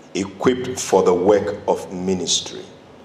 equipped for the work of ministry.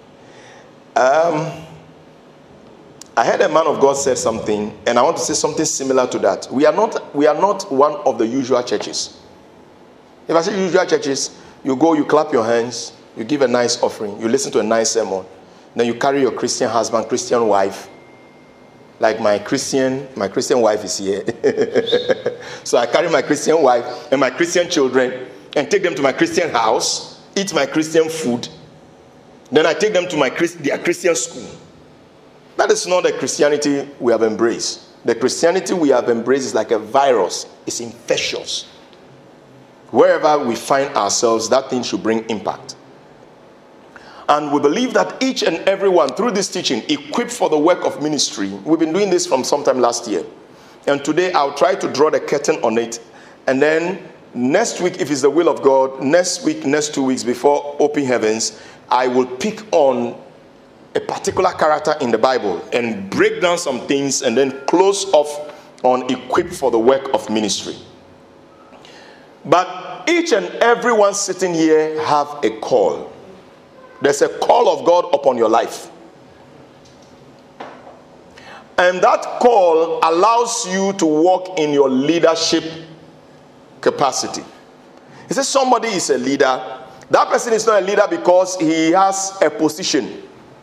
I heard a man of God said something, and I want to say something similar to that. We are not one of the usual churches. If I say usual churches, you go, you clap your hands, you give a nice offering, you listen to a nice sermon, then you carry your Christian husband, Christian wife. Like my Christian wife is here. So I carry my Christian wife and my Christian children and take them to my Christian house, eat my Christian food. Then I take them to their Christian school. That is not the Christianity we have embraced. The Christianity we have embraced is like a virus. It's infectious. Wherever we find ourselves, that thing should bring impact. And we believe that each and every one, through this teaching, equipped for the work of ministry. We've been doing this from sometime last year. And today I'll try to draw the curtain on it. And then next week, if it's the will of God, next 2 weeks before Open Heavens, I will pick on a particular character in the Bible and break down some things and then close off on equipped for the work of ministry. But each and everyone sitting here have a call. There's a call of God upon your life. And that call allows you to walk in your leadership capacity. He says somebody is a leader. That person is not a leader because he has a position.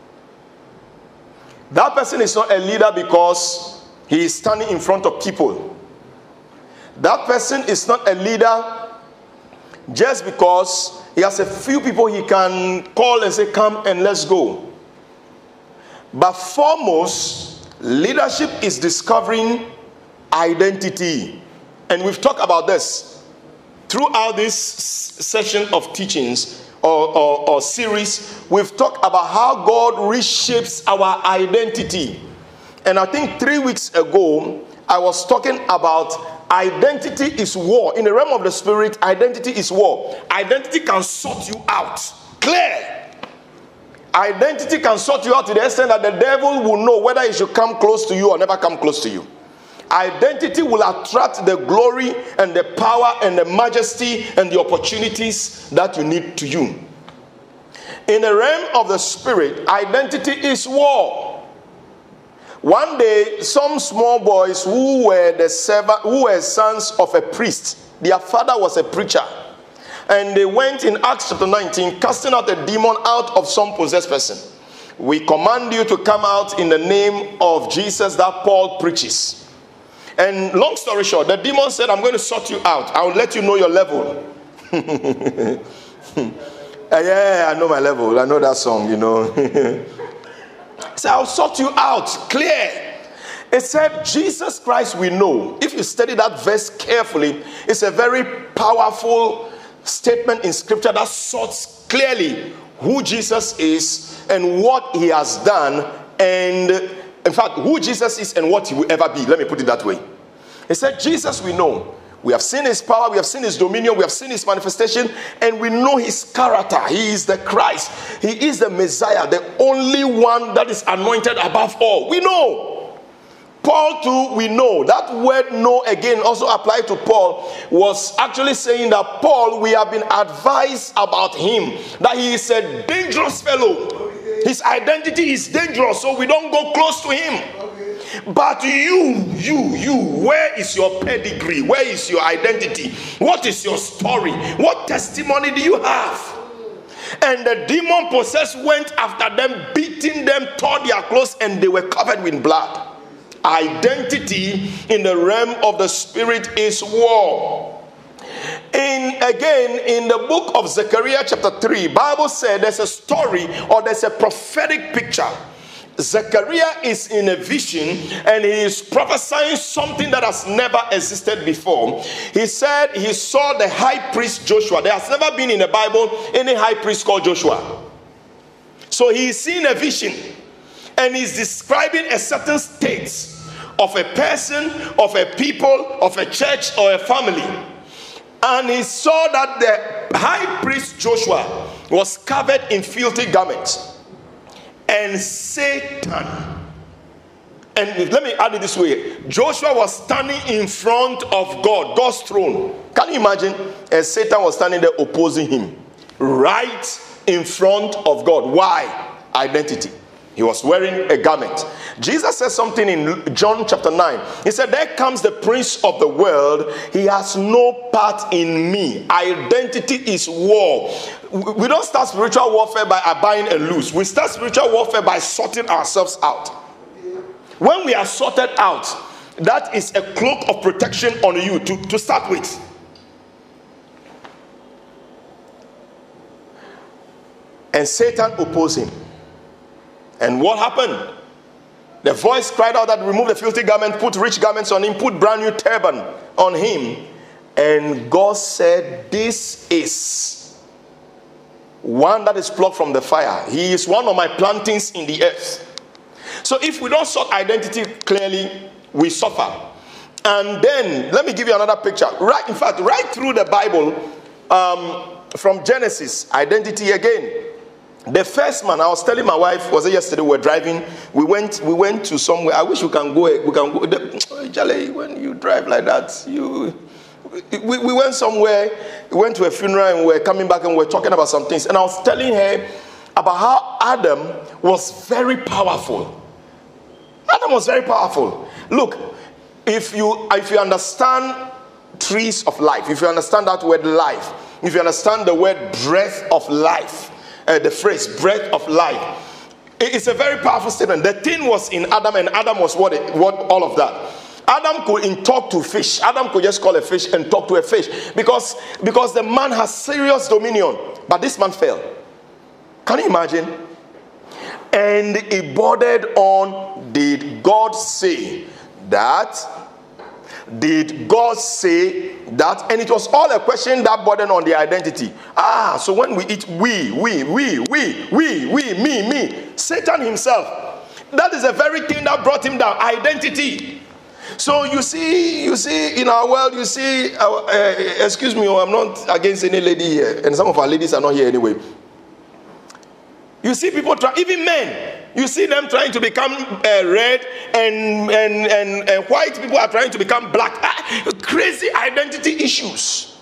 That person is not a leader because he is standing in front of people. That person is not a leader just because he has a few people he can call and say, come and let's go. But foremost, leadership is discovering identity. And we've talked about this throughout this session of teachings or series. We've talked about how God reshapes our identity. And I think 3 weeks ago, I was talking about identity is war. In the realm of the spirit, identity is war. Identity can sort you out. Clear. Identity can sort you out to the extent that the devil will know whether he should come close to you or never come close to you. Identity will attract the glory and the power and the majesty and the opportunities that you need to you. In the realm of the spirit, identity is war. One day, some small boys who were sons of a priest, their father was a preacher, and they went in Acts chapter 19, casting out a demon out of some possessed person. We command you to come out in the name of Jesus that Paul preaches. And long story short, the demon said, I'm going to sort you out. I'll let you know your level. Yeah, I know my level. I know that song, you know. So I'll sort you out. Clear. It said, Jesus Christ we know. If you study that verse carefully, it's a very powerful statement in scripture that sorts clearly who Jesus is and what he has done, and in fact, who Jesus is and what he will ever be. Let me put it that way. He said, Jesus we know. We have seen his power, we have seen his dominion, we have seen his manifestation, and we know his character. He is the Christ. He is the Messiah, the only one that is anointed above all. We know. Paul too, we know. That word know again also applied to Paul was actually saying that Paul, we have been advised about him, that he is a dangerous fellow. His identity is dangerous, so we don't go close to him. But you, where is your pedigree? Where is your identity? What is your story? What testimony do you have? And the demon possessed went after them, beating them, tore their clothes, and they were covered with blood. Identity in the realm of the spirit is war. In the book of Zechariah chapter 3, Bible said there's a story or there's a prophetic picture. Zechariah is in a vision and he is prophesying something that has never existed before. He said he saw the high priest Joshua. There has never been in the Bible any high priest called Joshua. So he is seeing a vision and he's describing a certain state of a person, of a people, of a church or a family. And he saw that the high priest Joshua was covered in filthy garments. And Satan, and let me add it this way, Joshua was standing in front of God, God's throne. Can you imagine? And Satan was standing there opposing him. right in front of God. Why? Identity. He was wearing a garment. Jesus said something in John chapter 9. He said, there comes the prince of the world. He has no part in me. Identity is war. We don't start spiritual warfare by abiding and loose. We start spiritual warfare by sorting ourselves out. When we are sorted out, that is a cloak of protection on you to start with. And Satan opposed him. And what happened? The voice cried out that remove the filthy garment, put rich garments on him, put brand new turban on him. And God said, this is one that is plucked from the fire. He is one of my plantings in the earth. So if we don't sort identity clearly, we suffer. And then, let me give you another picture. In fact, right through the Bible, from Genesis, identity again. The first man, I was telling my wife, was it yesterday, we were driving, we went to somewhere. I wish we can go. Jale, when you drive like that, we went somewhere, we went to a funeral and we were coming back and we were talking about some things. And I was telling her about how Adam was very powerful. Adam was very powerful. Look, if you understand trees of life, if you understand that word life, if you understand the word breath of life, the phrase breath of life, it's a very powerful statement. The thing was in Adam, and Adam was what all of that. Adam could talk to fish. Adam could just call a fish and talk to a fish because the man has serious dominion. But this man fell. Can you imagine? And it bordered on, did God say that? Did God say that? And it was all a question that bordered on the identity. So when we eat we, me, Satan himself, that is the very thing that brought him down, identity. So you see in our world, you see, excuse me, I'm not against any lady here, and some of our ladies are not here anyway. You see people try, even men, you see them trying to become red, and white people are trying to become black. Crazy identity issues.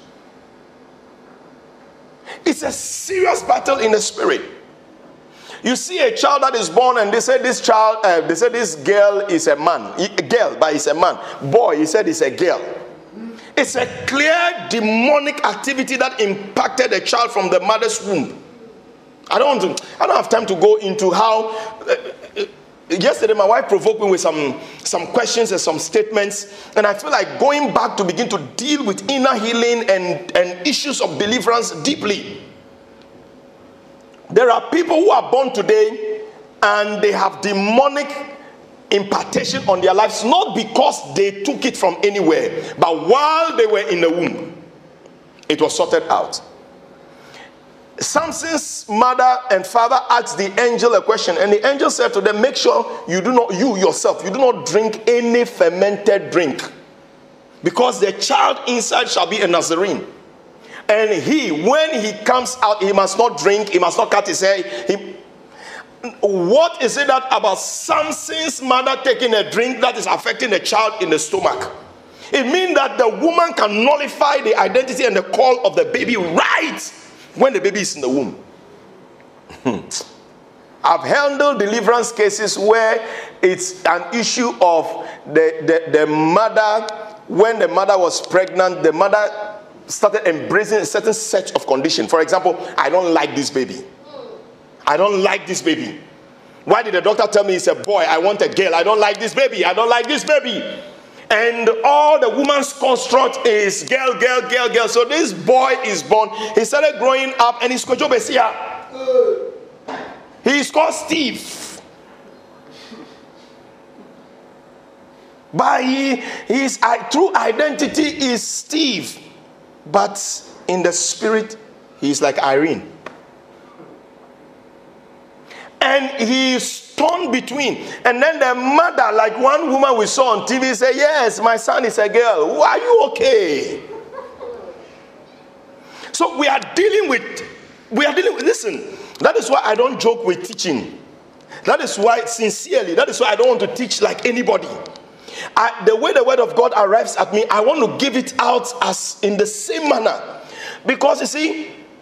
It's a serious battle in the spirit. You see a child that is born and they say this girl is a man. A girl, but it's a man. Boy, he said it's a girl. It's a clear demonic activity that impacted a child from the mother's womb. I don't have time to go into how. Yesterday, my wife provoked me with some questions and some statements, and I feel like going back to begin to deal with inner healing and issues of deliverance deeply. There are people who are born today and they have demonic impartation on their lives, not because they took it from anywhere, but while they were in the womb, it was sorted out. Samson's mother and father asked the angel a question, and the angel said to them, make sure you do not drink any fermented drink, because the child inside shall be a Nazarene. And when he comes out, he must not drink, he must not cut his hair. What is it that about Samson's mother taking a drink that is affecting the child in the stomach? It means that the woman can nullify the identity and the call of the baby right when the baby is in the womb. I've handled deliverance cases where it's an issue of the mother. When the mother was pregnant, the mother started embracing a certain set of conditions. For example, I don't like this baby. I don't like this baby. Why did the doctor tell me it's a boy? I want a girl. I don't like this baby. I don't like this baby. And all the woman's construct is girl. So this boy is born. He started growing up, and he's called Jobesia. He's called Steve. But his true identity is Steve. But in the spirit, he's like Irene. And he's torn between. And then the mother, like one woman we saw on TV, said, yes, my son is a girl. Are you okay? So we are dealing with, listen, that is why I don't joke with teaching. That is why, sincerely, that is why I don't want to teach like anybody. The way the word of God arrives at me, I want to give it out as in the same manner. Because you see,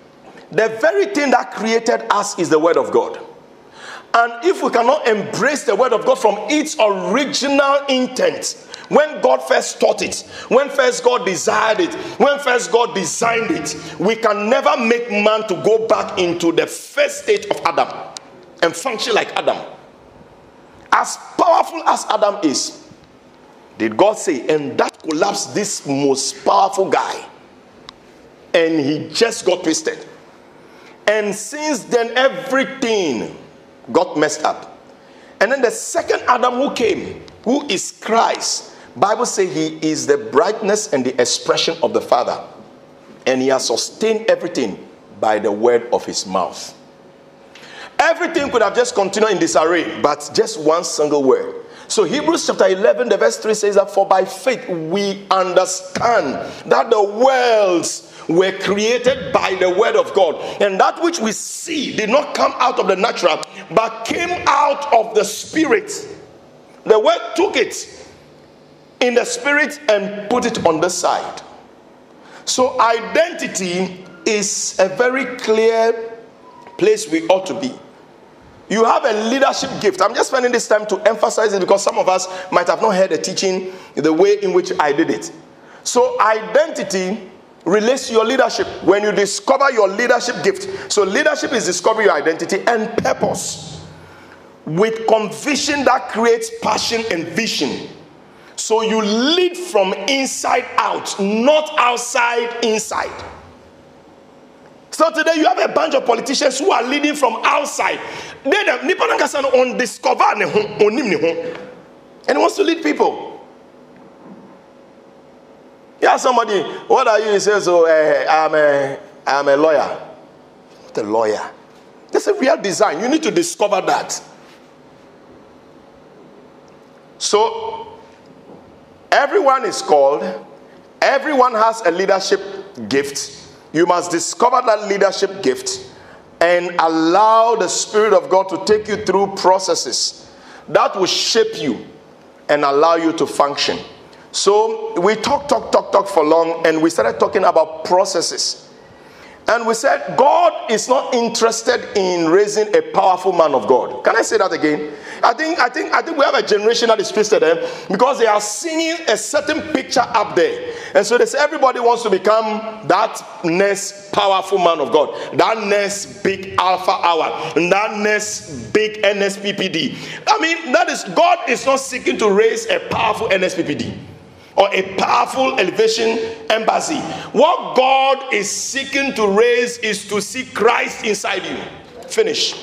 The very thing that created us is the word of God. And if we cannot embrace the word of God from its original intent, when God first taught it, when first God desired it, when first God designed it, we can never make man to go back into the first state of Adam and function like Adam. As powerful as Adam is, did God say, and that collapsed this most powerful guy, and he just got twisted. And since then, everything got messed up. And then the second Adam who came, who is Christ, Bible says he is the brightness and the expression of the Father, and he has sustained everything by the word of his mouth. Everything could have just continued in disarray, but just one single word. So Hebrews chapter 11, the verse 3 says that, for by faith we understand that the worlds were created by the word of God, and that which we see did not come out of the natural, but came out of the spirit. The word took it in the spirit and put it on the side. So identity is a very clear place we ought to be. You have a leadership gift. I'm just spending this time to emphasize it because some of us might have not heard the teaching the way in which I did it. So identity relates to your leadership. When you discover your leadership gift, so leadership is discovering your identity and purpose with conviction that creates passion and vision. So you lead from inside out, not outside inside. So today you have a bunch of politicians who are leading from outside. And he wants to lead people. Yeah, somebody, what are you? He says, oh, I'm a lawyer. Not a lawyer. That's a real design. You need to discover that. So, everyone is called. Everyone has a leadership gift. You must discover that leadership gift and allow the Spirit of God to take you through processes that will shape you and allow you to function. So we talk for long, and we started talking about processes. And we said God is not interested in raising a powerful man of God. Can I say that again? I think we have a generation that is twisted because they are seeing a certain picture up there. And so they say everybody wants to become that next powerful man of God, that next big alpha hour, and that next big NSPPD. I mean, that is, God is not seeking to raise a powerful NSPPD or a powerful elevation embassy. What God is seeking to raise is to see Christ inside you. Finish.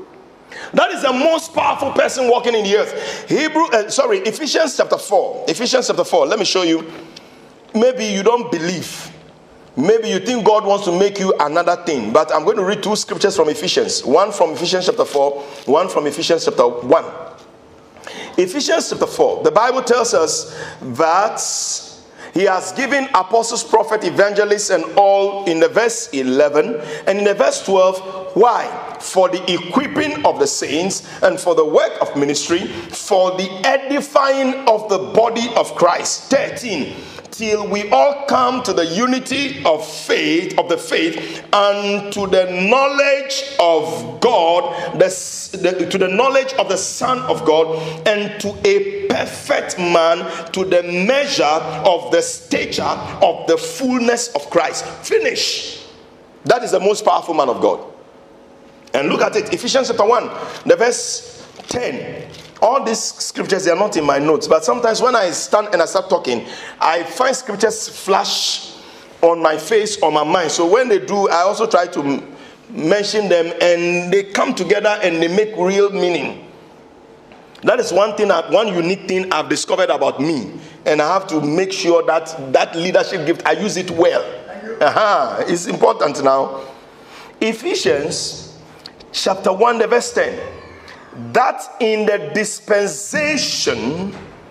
That is the most powerful person walking in the earth. Ephesians chapter 4. Ephesians chapter 4. Let me show you. Maybe you don't believe. Maybe you think God wants to make you another thing. But I'm going to read two scriptures from Ephesians. One from Ephesians chapter 4. One from Ephesians chapter 1. Ephesians chapter 4, the Bible tells us that he has given apostles, prophets, evangelists, and all in the verse 11. And in the verse 12, why? For the equipping of the saints and for the work of ministry, for the edifying of the body of Christ. 13. Till we all come to the unity of faith, and to the knowledge of God, to the knowledge of the Son of God, and to a perfect man, to the measure of the stature of the fullness of Christ. Finish. That is the most powerful man of God. And look at it, Ephesians chapter 1, the verse 10. All these scriptures, they are not in my notes, but sometimes when I stand and I start talking, I find scriptures flash on my face, on my mind. So when they do, I also try to mention them, and they come together and they make real meaning. That is one unique thing I've discovered about me, and I have to make sure that that leadership gift, I use it well. It's important now. Ephesians chapter 1, the verse 10. That in the dispensation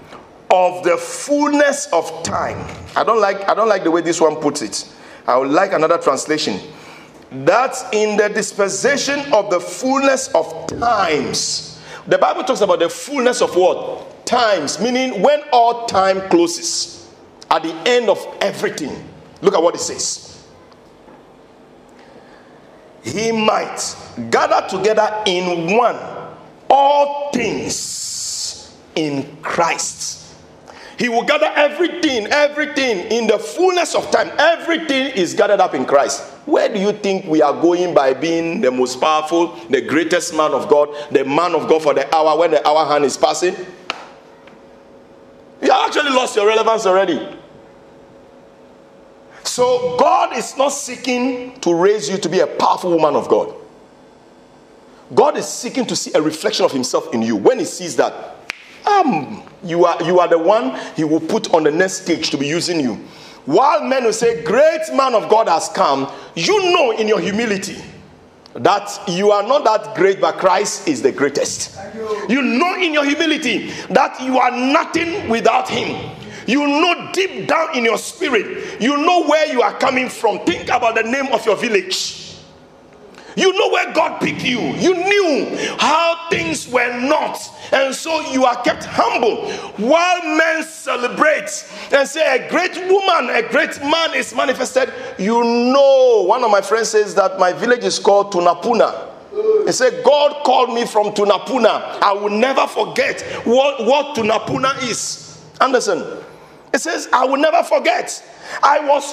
of the fullness of time. I don't like the way this one puts it. I would like another translation. That in the dispensation of the fullness of times. The Bible talks about the fullness of what? Times, meaning when all time closes, at the end of everything. Look at what it says. he might gather together in one all things in Christ. He will gather everything in the fullness of time. Everything is gathered up in Christ. Where do you think we are going by being the most powerful, the greatest man of God, the man of God for the hour when the hour hand is passing? You have actually lost your relevance already. So God is not seeking to raise you to be a powerful woman of God. God is seeking to see a reflection of himself in you. When he sees that, you are the one he will put on the next stage to be using you. While men will say, great man of God has come, you know in your humility that you are not that great, but Christ is the greatest. You know in your humility that you are nothing without him. You know deep down in your spirit, you know where you are coming from. Think about the name of your village. You know where God picked you. You knew how things were not. And so you are kept humble. While men celebrate and say a great woman, a great man is manifested. You know, one of my friends says that my village is called Tunapuna. He said, God called me from Tunapuna. I will never forget what Tunapuna is. Anderson. It says, I will never forget. I was,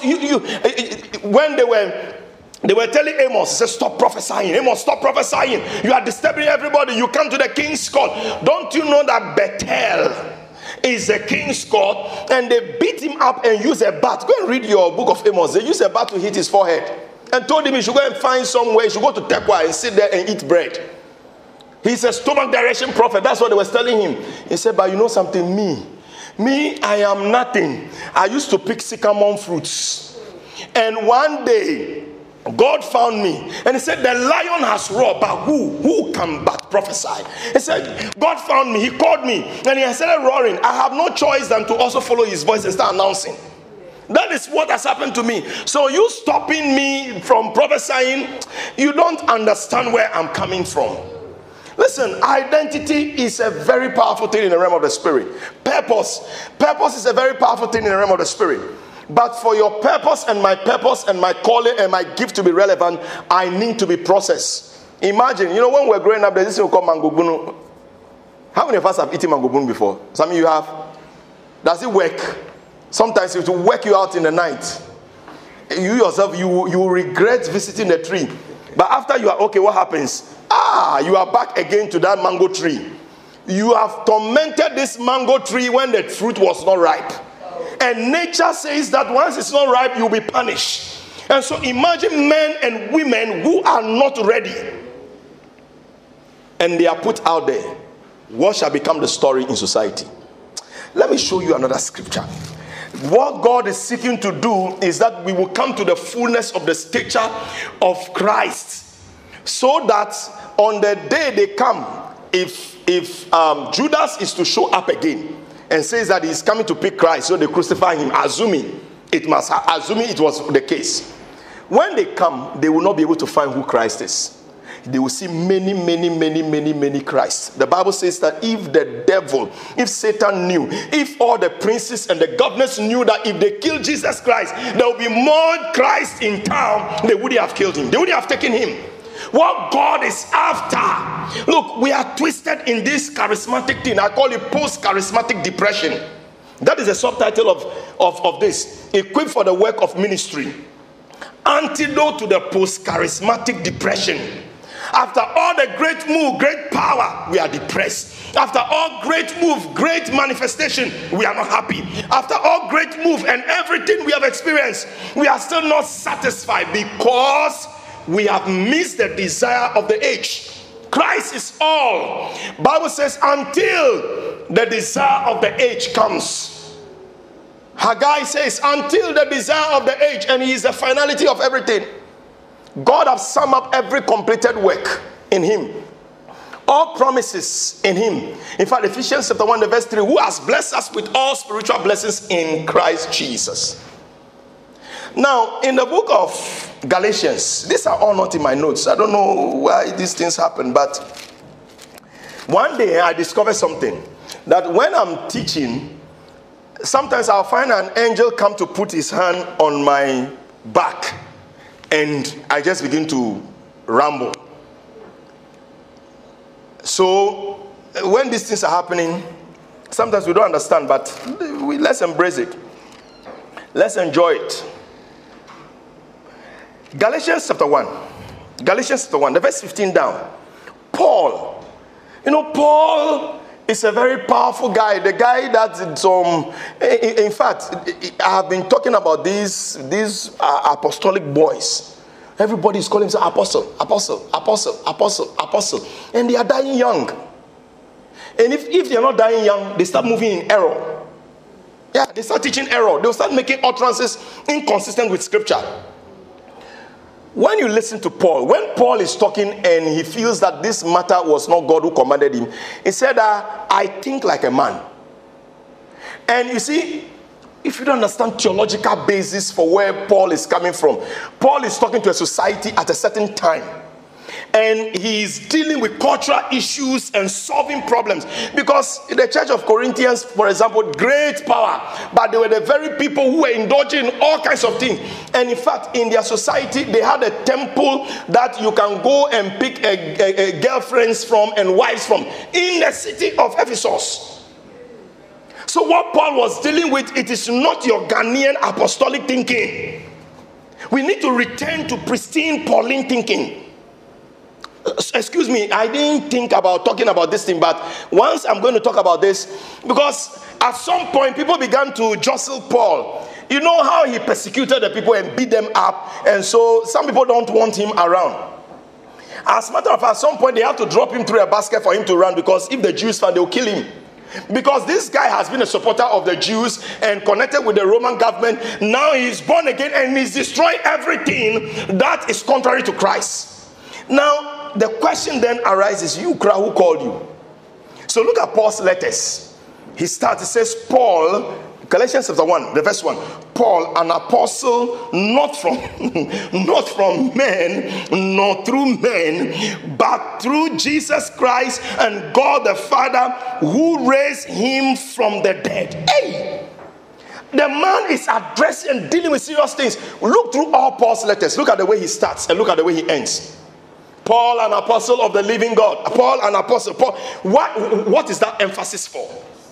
when they were telling Amos, he said, stop prophesying. Amos, stop prophesying. You are disturbing everybody. You come to the king's court. Don't you know that Bethel is the king's court? And they beat him up and use a bat. Go and read your book of Amos. They use a bat to hit his forehead. And told him he should go and find somewhere. He should go to Tekwa and sit there and eat bread. He's a stomach direction prophet. That's what they were telling him. He said, but you know something? Me, I am nothing. I used to pick sycamore fruits. And one day, God found me. And he said, the lion has roared, but who can but prophesy? He said, God found me. He called me. And he started roaring. I have no choice than to also follow his voice and start announcing. That is what has happened to me. So you stopping me from prophesying, you don't understand where I'm coming from. Listen, identity is a very powerful thing in the realm of the spirit. Purpose is a very powerful thing in the realm of the spirit. But for your purpose and my calling and my gift to be relevant, I need to be processed. Imagine, when we're growing up, there's this thing called mango bunu. How many of us have eaten mango bunu before? Some of you have. Does it work? Sometimes it will work you out in the night. You yourself, you will regret visiting the tree. But after you are okay, what happens? You are back again to that mango tree. You have tormented this mango tree when the fruit was not ripe. And nature says that once it's not ripe, you'll be punished. And so imagine men and women who are not ready. And they are put out there. What shall become the story in society? Let me show you another scripture. What God is seeking to do is that we will come to the fullness of the stature of Christ. So that on the day they come, if Judas is to show up again and says that he's coming to pick Christ, so they crucify him, assuming it was the case. When they come, they will not be able to find who Christ is. They will see many Christs. The Bible says that if Satan knew, if all the princes and the governors knew that if they kill Jesus Christ, there will be more Christ in town, they wouldn't have killed him. They wouldn't have taken him. What God is after. Look, we are twisted in this charismatic thing. I call it post-charismatic depression. That is the subtitle of this. Equipped for the work of ministry. Antidote to the post-charismatic depression. After all the great move, great power, we are depressed. After all great move, great manifestation, we are not happy. After all great move and everything we have experienced, we are still not satisfied because we have missed the desire of the age. Christ is all. Bible says until the desire of the age comes. Haggai says until the desire of the age, and he is the finality of everything. God has summed up every completed work in him. All promises in him. In fact, Ephesians chapter 1 verse 3, who has blessed us with all spiritual blessings in Christ Jesus. Now, in the book of Galatians, these are all not in my notes. I don't know why these things happen, but one day I discovered something. That when I'm teaching, sometimes I'll find an angel come to put his hand on my back. And I just begin to ramble. So when these things are happening, sometimes we don't understand, but let's embrace it. Let's enjoy it. Galatians chapter 1. Galatians chapter 1, the verse 15 down. Paul. Paul is a very powerful guy. The guy that in fact, I have been talking about these apostolic boys. Everybody is calling himself apostle, apostle, apostle, apostle, apostle. And they are dying young. And if they are not dying young, they start moving in error. Yeah, they start teaching error. They'll start making utterances inconsistent with scripture. When you listen to Paul, when Paul is talking and he feels that this matter was not God who commanded him, he said, I think like a man. And you see, if you don't understand theological basis for where Paul is coming from, Paul is talking to a society at a certain time. And he's dealing with cultural issues and solving problems. Because in the church of Corinthians, for example, great power. But they were the very people who were indulging in all kinds of things. And in fact, in their society, they had a temple that you can go and pick a girlfriends from and wives from in the city of Ephesus. So what Paul was dealing with, it is not your Ghanaian apostolic thinking. We need to return to pristine Pauline thinking. Excuse me, I didn't think about talking about this thing, but once I'm going to talk about this, because at some point people began to jostle Paul. You know how he persecuted the people and beat them up, and so some people don't want him around. As a matter of fact, at some point they have to drop him through a basket for him to run, because if the Jews found, they'll kill him. Because this guy has been a supporter of the Jews and connected with the Roman government. Now he's born again and he's destroying everything that is contrary to Christ. Now, the question then arises, you crowd, who called you? So look at Paul's letters. He says, Paul, Galatians chapter 1, the verse 1. Paul, an apostle, not from men, nor through men, but through Jesus Christ and God the Father, who raised him from the dead. Hey! The man is addressing and dealing with serious things. Look through all Paul's letters. Look at the way he starts and look at the way he ends. Paul, an apostle of the living God. Paul, an apostle. Paul, what is that emphasis for?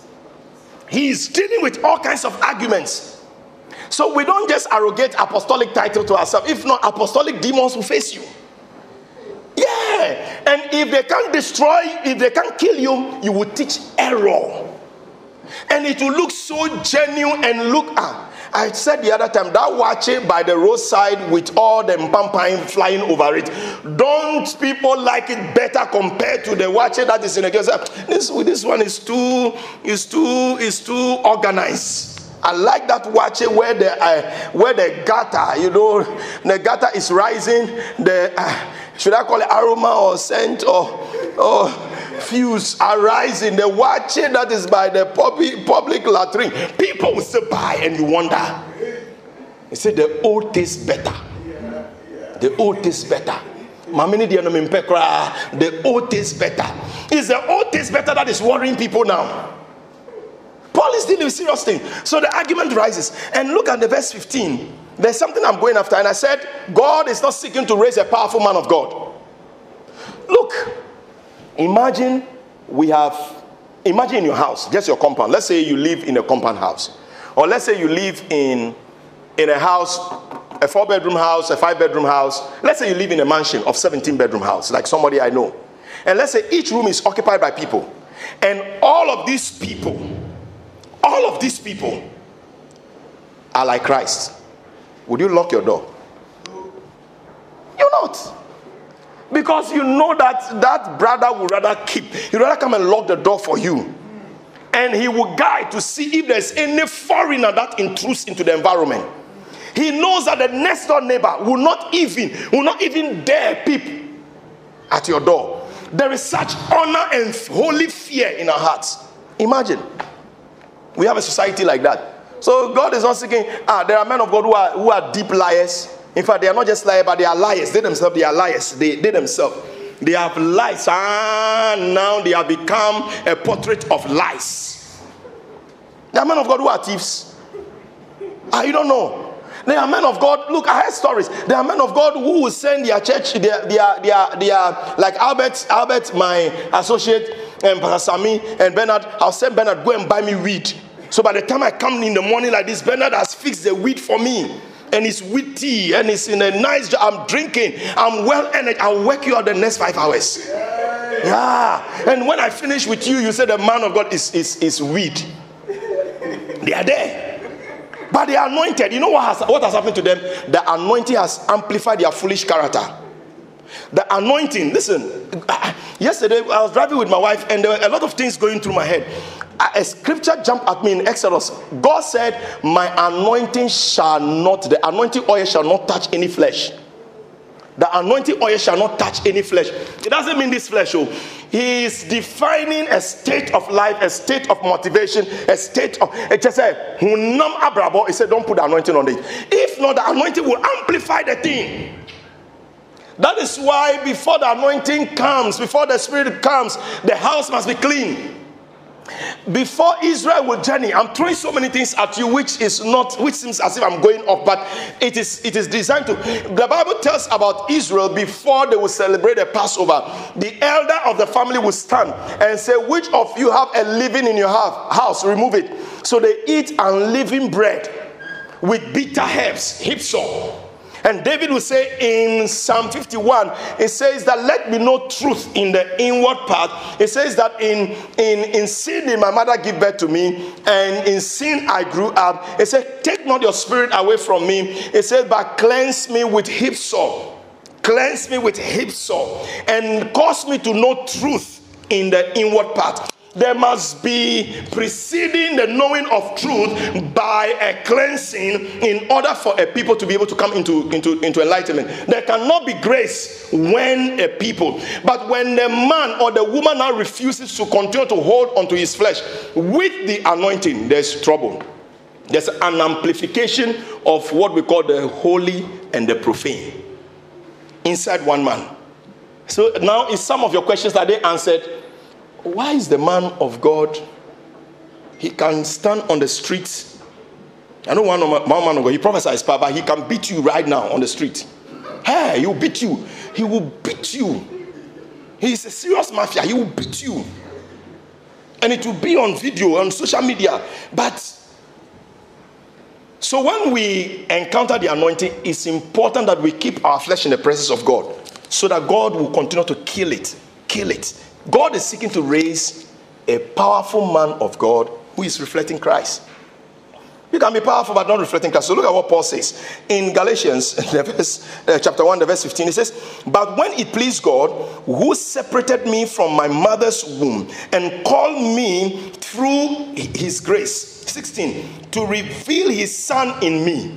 He is dealing with all kinds of arguments. So we don't just arrogate apostolic title to ourselves. If not, apostolic demons will face you. Yeah. And if they can't destroy, if they can't kill you, you will teach error. And it will look so genuine and look I said the other time, that wache by the roadside with all the mpampine flying over it, don't people like it better compared to the wache that is in the girls? This one is too organized. I like that wache where the gutter, the gutter is rising. Should I call it aroma or scent or fuse are rising? The wache that is by the public latrine, people will still buy, and you wonder. You say the old tastes better. The old tastes better. The old tastes better. Is the old tastes better that is worrying people now? Paul is dealing with serious things. So the argument rises. And look at the verse 15. There's something I'm going after. And I said, God is not seeking to raise a powerful man of God. Look, imagine in your house, just your compound. Let's say you live in a compound house. Or let's say you live in a house, a 4-bedroom house, a 5-bedroom house. Let's say you live in a mansion of 17-bedroom house, like somebody I know. And let's say each room is occupied by people. And all of these people are like Christ. Would you lock your door? You're not. Because you know that brother would rather he'd rather come and lock the door for you. And he will guide to see if there's any foreigner that intrudes into the environment. He knows that the next door neighbor will not even dare peep at your door. There is such honor and holy fear in our hearts. Imagine. We have a society like that. So God is not seeking, there are men of God who are deep liars. In fact, they are not just liars, but they are liars. They are liars. They themselves. They have lies. Now they have become a portrait of lies. There are men of God who are thieves. You don't know. There are men of God. Look, I heard stories. There are men of God who will send their church, their like Albert, my associate, and Pastor Sami and Bernard. I'll send Bernard, go and buy me weed. So by the time I come in the morning like this, Bernard has fixed the weed for me. And it's with tea, and it's in a nice job. I'm drinking. I'm well energized. I'll work you out the next 5 hours. Yeah. And when I finish with you, you say the man of God is weed. They are there. But they are anointed. You know what has happened to them? The anointing has amplified their foolish character. The anointing, listen, yesterday I was driving with my wife and there were a lot of things going through my head. A scripture jumped at me in Exodus. God said, the anointing oil shall not touch any flesh. The anointing oil shall not touch any flesh. It doesn't mean this flesh. Oh. He is defining a state of life, a state of motivation, a state of... It just said, he said, don't put the anointing on it. If not, the anointing will amplify the thing. That is why before the anointing comes, before the Spirit comes, the house must be clean. Before Israel will journey, I'm throwing so many things at you which seems as if I'm going off, but it is designed to. The Bible tells about Israel before they will celebrate the Passover. The elder of the family will stand and say, which of you have a leaven in your house? Remove it. So they eat unleavened bread with bitter herbs, hyssop. And David will say in Psalm 51, it says that let me know truth in the inward part. It says that in sin did my mother give birth to me, and in sin I grew up. It said, take not your spirit away from me. It says, but cleanse me with hyssop. Cleanse me with hyssop and cause me to know truth in the inward part. There must be preceding the knowing of truth by a cleansing in order for a people to be able to come into enlightenment. There cannot be grace when a people, but when the man or the woman now refuses to continue to hold onto his flesh with the anointing, there's trouble. There's an amplification of what we call the holy and the profane inside one man. So now, in some of your questions that they answered, why is the man of God, he can stand on the streets? I know one man of God, he prophesies, but he can beat you right now on the street. Hey, he will beat you. He will beat you. He is a serious mafia. He will beat you. And it will be on video, on social media. But, so when we encounter the anointing, it's important that we keep our flesh in the presence of God, so that God will continue to kill it. Kill it. God is seeking to raise a powerful man of God who is reflecting Christ. You can be powerful but not reflecting Christ. So look at what Paul says in Galatians chapter 1, verse 15. He says, but when it pleased God, who separated me from my mother's womb and called me through his grace, 16, to reveal his son in me.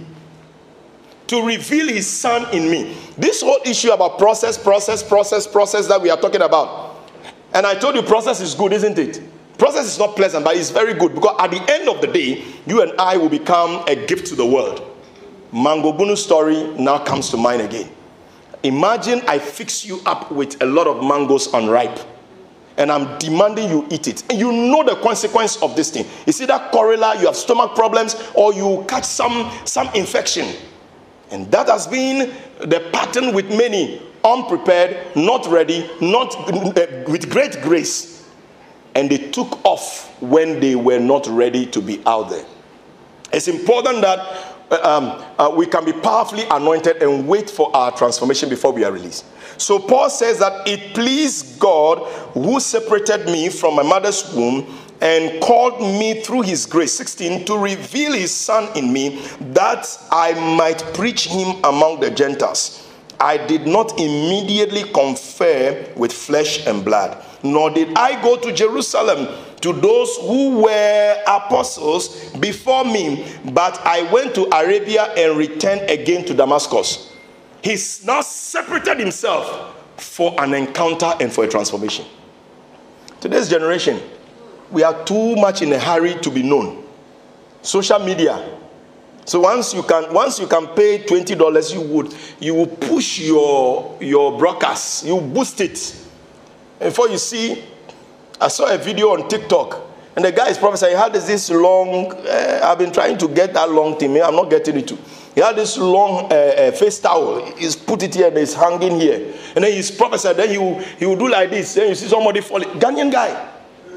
To reveal his son in me. This whole issue about process that we are talking about. And I told you process is good, isn't it? Process is not pleasant, but it's very good, because at the end of the day, you and I will become a gift to the world. Mango Bunu's story now comes to mind again. Imagine I fix you up with a lot of mangoes unripe, and I'm demanding you eat it. And you know the consequence of this thing. You see that cholera, you have stomach problems, or you catch some infection. And that has been the pattern with many. Unprepared, not ready, not with great grace. And they took off when they were not ready to be out there. It's important that we can be powerfully anointed and wait for our transformation before we are released. So Paul says that it pleased God who separated me from my mother's womb and called me through his grace, 16, to reveal his son in me, that I might preach him among the Gentiles. I did not immediately confer with flesh and blood, nor did I go to Jerusalem to those who were apostles before me, but I went to Arabia and returned again to Damascus. He's now separated himself for an encounter and for a transformation. Today's generation, we are too much in a hurry to be known. Social media. So once you can pay $20, you will push your broadcast, you boost it. And before you see, I saw a video on TikTok, and the guy is prophesying, how does this long, I've been trying to get that long thing, I'm not getting it to. He had this long face towel. He's put it here and it's hanging here. And then he's prophesied. Then he will do like this. Then you see somebody falling. Ghanaian guy.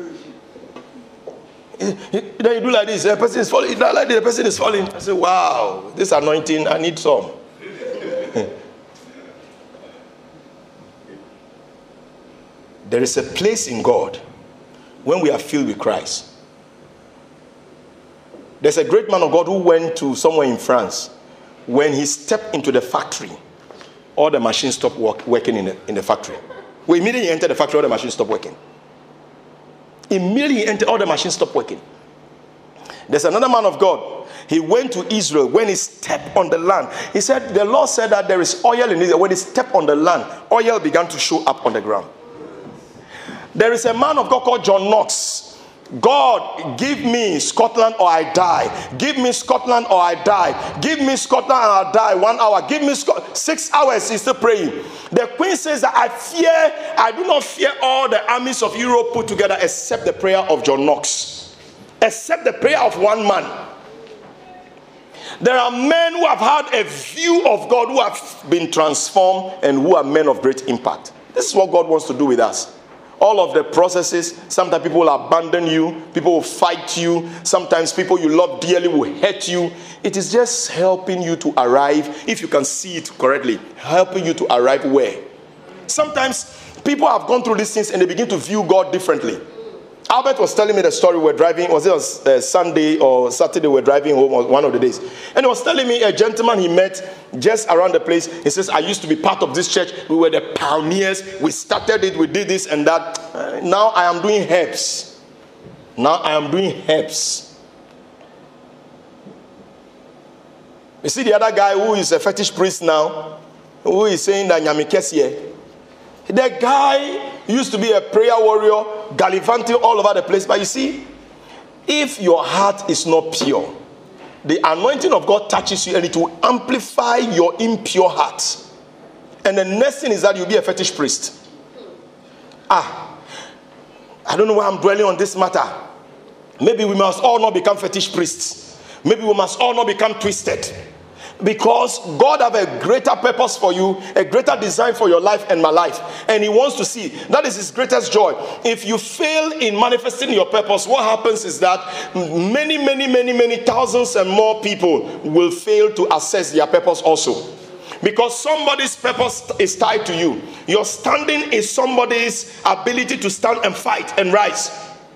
Then you do like this. The person is falling. Like this, the person is falling. I say, wow, this anointing, I need some. There is a place in God when we are filled with Christ. There's a great man of God who went to somewhere in France. When he stepped into the factory, all the machines stopped working in the factory. When immediately he entered the factory, all the machines stopped working. Immediately he entered, all the machines stopped working. There's another man of God. He went to Israel. When he stepped on the land, he said, the Lord said that there is oil in Israel. When he stepped on the land, oil began to show up on the ground. There is a man of God called John Knox. God, give me Scotland or I die. Give me Scotland or I die. Give me Scotland and I'll die. 1 hour. Give me 6 hours. He's still praying. The queen says that I do not fear all the armies of Europe put together except the prayer of John Knox. Except the prayer of one man. There are men who have had a view of God, who have been transformed, and who are men of great impact. This is what God wants to do with us. All of the processes, sometimes people will abandon you, people will fight you, sometimes people you love dearly will hurt you. It is just helping you to arrive, if you can see it correctly, helping you to arrive where? Sometimes people have gone through these things and they begin to view God differently. Albert was telling me the story. We're driving, was it on Sunday or Saturday? We're driving home on one of the days. And he was telling me a gentleman he met just around the place. He says, I used to be part of this church. We were the pioneers. We started it. We did this and that. Now I am doing herbs. You see the other guy who is a fetish priest now, who is saying that Nyamikesie. The guy used to be a prayer warrior, gallivanting all over the place. But you see, if your heart is not pure, the anointing of God touches you and it will amplify your impure heart. And the next thing is that you'll be a fetish priest. I don't know why I'm dwelling on this matter. Maybe we must all not become fetish priests. Maybe we must all not become twisted. Because God has a greater purpose for you, a greater design for your life and my life. And he wants to see. That is his greatest joy. If you fail in manifesting your purpose, what happens is that many thousands and more people will fail to access their purpose also. Because somebody's purpose is tied to you. Your standing is somebody's ability to stand and fight and rise.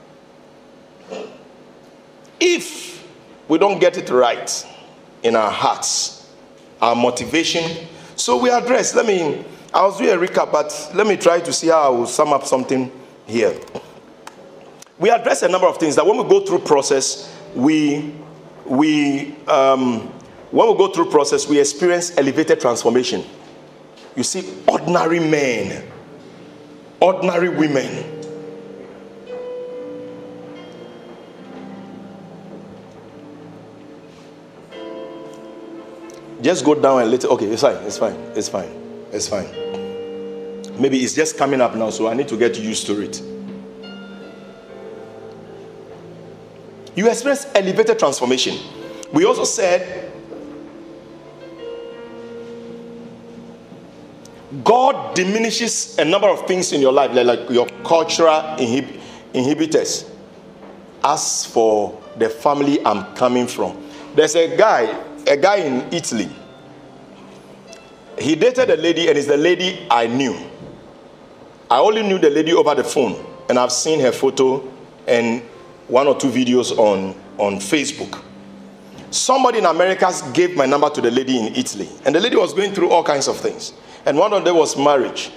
If we don't get it right in our hearts, our motivation. So we address, I was doing a recap, but let me try to see how I will sum up something here. We address a number of things that when we go through process, we experience elevated transformation. You see, ordinary men, ordinary women, just go down a little. Okay, it's fine. Maybe it's just coming up now, so I need to get used to it. You experience elevated transformation. We also said God diminishes a number of things in your life, like your cultural inhibitors. As for the family I'm coming from, there's a guy in Italy. He dated a lady, and it's the lady I knew. I only knew the lady over the phone, and I've seen her photo and 1 or 2 videos on Facebook. Somebody in America gave my number to the lady in Italy, and the lady was going through all kinds of things, and one of them was marriage.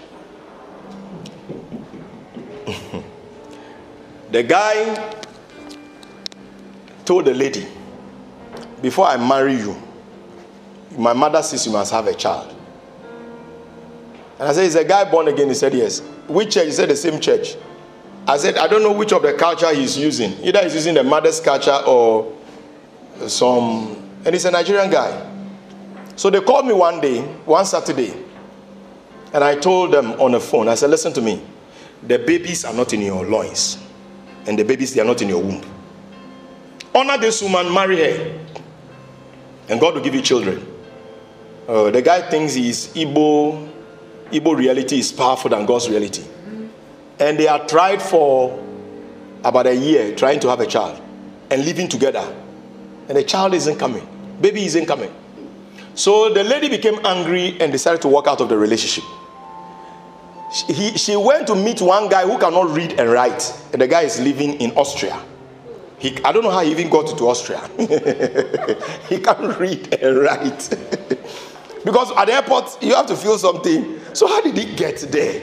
The guy told the lady, before I marry you, my mother says you must have a child. And I said, is a guy born again? He said, yes. Which church? He said, the same church. I said, I don't know which of the culture he's using. Either he's using the mother's culture or and he's a Nigerian guy. So they called me one Saturday, and I told them on the phone, I said, listen to me. The babies are not in your loins, and the babies, they are not in your womb. Honor this woman, marry her, and God will give you children. The guy thinks Igbo reality is powerful than God's reality. And they are tried for about a year trying to have a child and living together. And the child isn't coming. Baby isn't coming. So the lady became angry and decided to walk out of the relationship. She went to meet one guy who cannot read and write. And the guy is living in Austria. I don't know how he even got to Austria. He can't read and write. Because at the airport, you have to feel something. So how did he get there?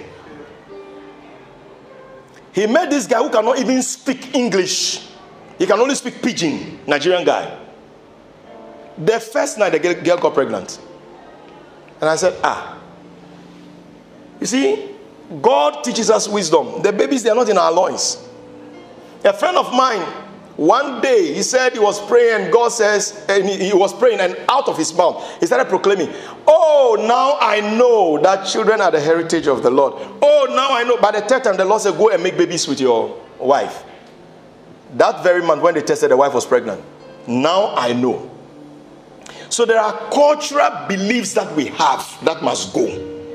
He met this guy who cannot even speak English. He can only speak pidgin, Nigerian guy. The first night, the girl got pregnant. And I said, you see, God teaches us wisdom. The babies, they are not in our loins. A friend of mine, one day, he said he was praying, and God says, and he was praying, and out of his mouth, he started proclaiming, oh, now I know that children are the heritage of the Lord. Oh, now I know. By the third time, the Lord said, go and make babies with your wife. That very month, when they tested, the wife was pregnant. Now I know. So there are cultural beliefs that we have that must go.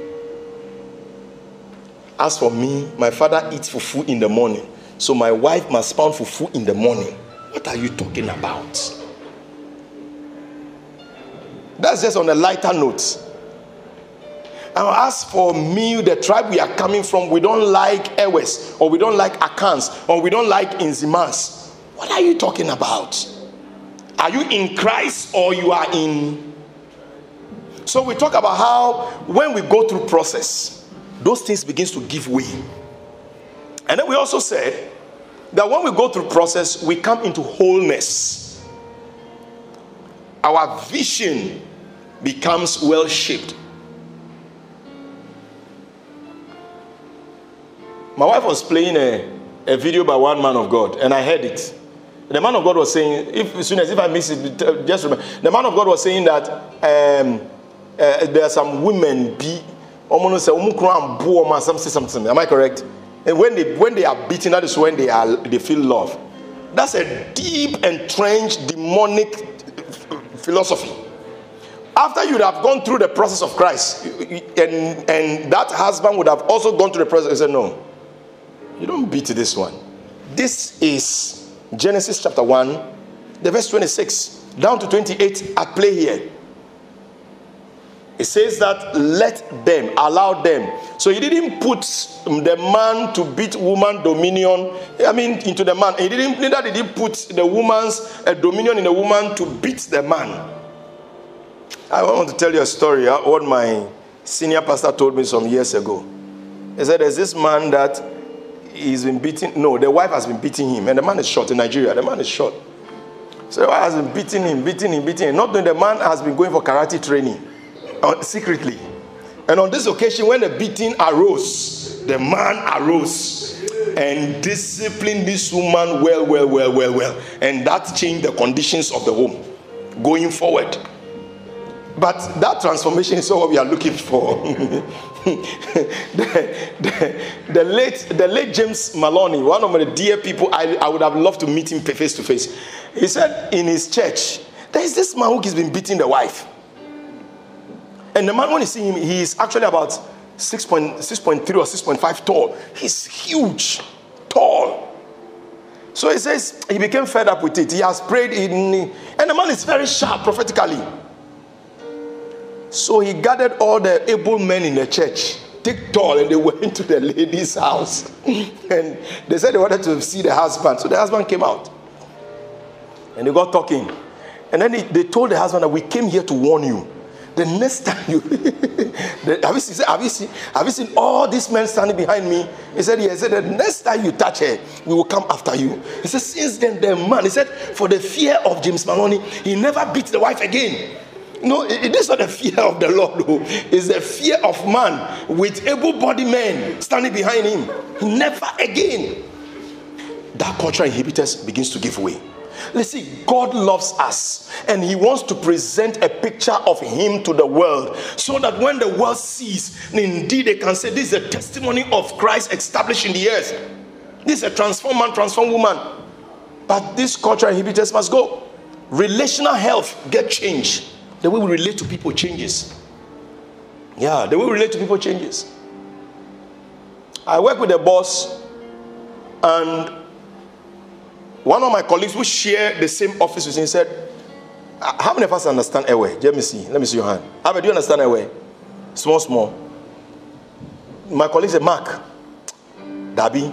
As for me, my father eats fufu in the morning. So my wife must pound fufu in the morning. What are you talking about? That's just on a lighter note. And as for me, the tribe we are coming from, we don't like Ewes, or we don't like Akans, or we don't like Inzimas. What are you talking about? Are you in Christ or you are in? So we talk about how when we go through process, those things begins to give way. And then we also said that when we go through process, we come into wholeness. Our vision becomes well shaped. My wife was playing a video by one man of God, and I heard it. The man of God was saying, as soon as I miss it, just remember. The man of God was saying that there are some women something. Am I correct? And when they are beaten, that is when they feel love. That's a deep, entrenched, demonic philosophy. After you would have gone through the process of Christ, and that husband would have also gone through the process, he said, no, you don't beat this one. This is Genesis chapter 1, the verse 26 down to 28 at play here. It says that let them, allow them. So he didn't put the man to beat woman dominion, into the man. Neither did he put the woman's dominion in the woman to beat the man. I want to tell you a story. What my senior pastor told me some years ago. He said there's this man that he's been beating. No, the wife has been beating him, and the man is shot in Nigeria. The man is shot. So the wife has been beating him. Not knowing the man has been going for karate training secretly. And on this occasion, when the beating arose, the man arose and disciplined this woman well. And that changed the conditions of the home going forward. But that transformation is what we are looking for. the late James Maloney, one of the dear people, I would have loved to meet him face to face. He said in his church, there is this man who has been beating the wife. And the man, when you see him, he is actually about 6.3 or 6.5 tall. He's huge, tall. So he says he became fed up with it. He has prayed and the man is very sharp prophetically. So he gathered all the able men in the church, thick, tall, and they went to the lady's house. And they said they wanted to see the husband. So the husband came out. And they got talking. And then they told the husband that we came here to warn you. The next time you have you seen all these men standing behind me? He said, yes. He said, the next time you touch her, we will come after you. He said, since then the man, he said, for the fear of James Maloney, he never beat the wife again. No, it is not the fear of the Lord, though. It's the fear of man with able-bodied men standing behind him. Never again. That cultural inhibitors begins to give way. Let's see, God loves us and he wants to present a picture of him to the world so that when the world sees, indeed they can say this is a testimony of Christ established in the earth. This is a transformed man, transformed woman. But these cultural inhibitors must go. Relational health get changed. The way we relate to people changes. Yeah, the way we relate to people changes. I work with a boss, and one of my colleagues who share the same office with me said, how many of us understand Ewe? Let me see your hand. How many do you understand Ewe? Small. My colleague said, Mark, Dabi,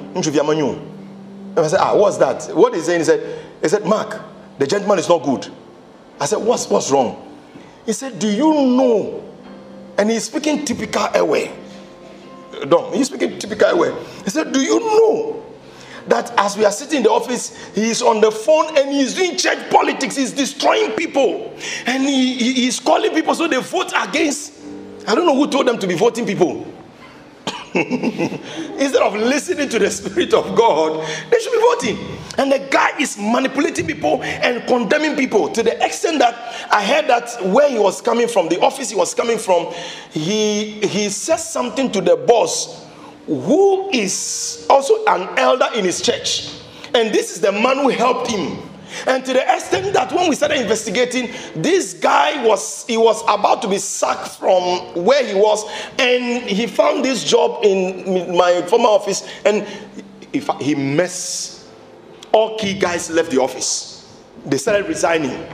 I said, what's that? What is he saying? He said, Mark, the gentleman is not good. I said, what's wrong? He said, do you know? And he's speaking typical Ewe. He's speaking typical Ewe. He said, do you know that as we are sitting in the office, he's on the phone and he's doing church politics, he's destroying people, and he's calling people so they vote against. I don't know who told them to be voting people. Instead of listening to the Spirit of God, they should be voting. And the guy is manipulating people and condemning people to the extent that I heard that where he was coming from, the office he was coming from, he said something to the boss, who is also an elder in his church. And this is the man who helped him. And to the extent that when we started investigating, this guy was about to be sacked from where he was, and he found this job in my former office, and he messed. All key guys left the office. They started resigning.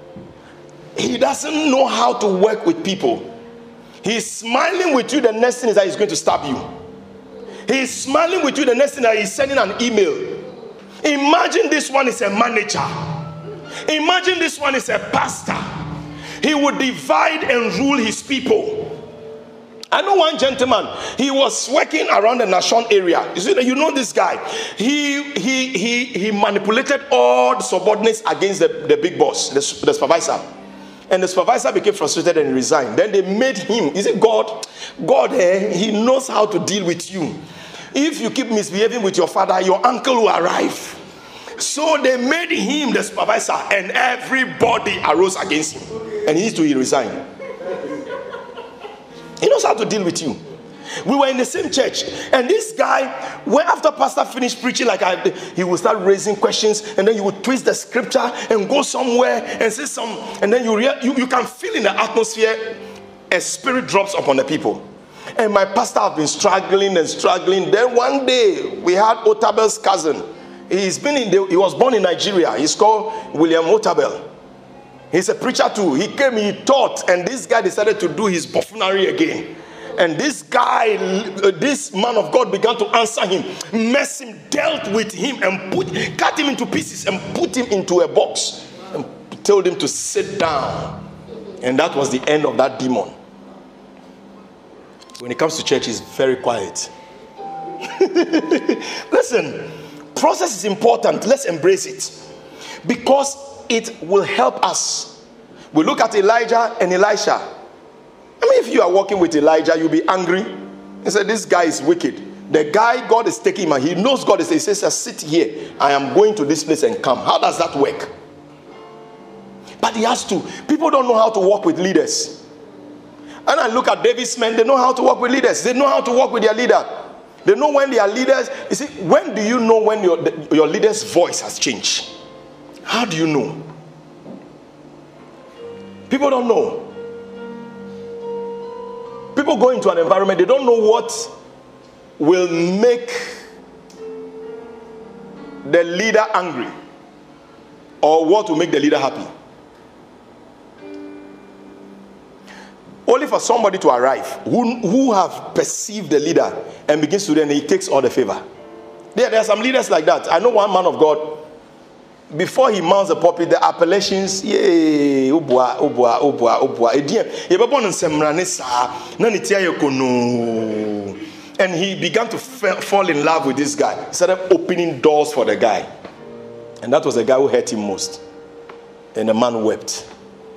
He doesn't know how to work with people. He's smiling with you, the next thing is that he's going to stab you. He's smiling with you, the next thing that he's sending an email. Imagine this one is a manager. Imagine this one is a pastor. He would divide and rule his people. I know one gentleman, he was working around the Nashon area. You know this guy. He manipulated all the subordinates against the big boss, the supervisor. And the supervisor became frustrated and resigned. Then they made him, is it God? God, he knows how to deal with you. If you keep misbehaving with your father, your uncle will arrive. So they made him the supervisor, and everybody arose against him. And he needs to resign. He knows how to deal with you. We were in the same church, and this guy, when after pastor finished preaching, he would start raising questions, and then you would twist the scripture and go somewhere and say some, and then you can feel in the atmosphere a spirit drops upon the people. And my pastor have been struggling. Then one day we had Otabel's cousin. He was born in Nigeria. He's called William Otabel. He's a preacher too. He came, he taught, and this guy decided to do his buffoonery again. And this guy, this man of God began to answer him, mess him, dealt with him, and cut him into pieces and put him into a box and told him to sit down. And that was the end of that demon. When it comes to church, he's very quiet. Listen, process is important. Let's embrace it, because it will help us. We look at Elijah and Elisha. I mean, if you are working with Elijah, you'll be angry. He said, this guy is wicked. The guy, God is taking him, and he knows God is. He says, sit here. I am going to this place and come. How does that work? But he has to. People don't know how to work with leaders. And I look at David's men, they know how to work with leaders. They know how to work with their leader. They know when they are leaders. You see, when do you know when your leader's voice has changed? How do you know? People don't know. People go into an environment, they don't know what will make the leader angry or what will make the leader happy. Only for somebody to arrive who have perceived the leader and begins to do, and he takes all the favor. There are some leaders like that. I know one man of God, before he mounts the pulpit, the appellations, and he began to fall in love with this guy. He started opening doors for the guy. And that was the guy who hurt him most. And the man wept.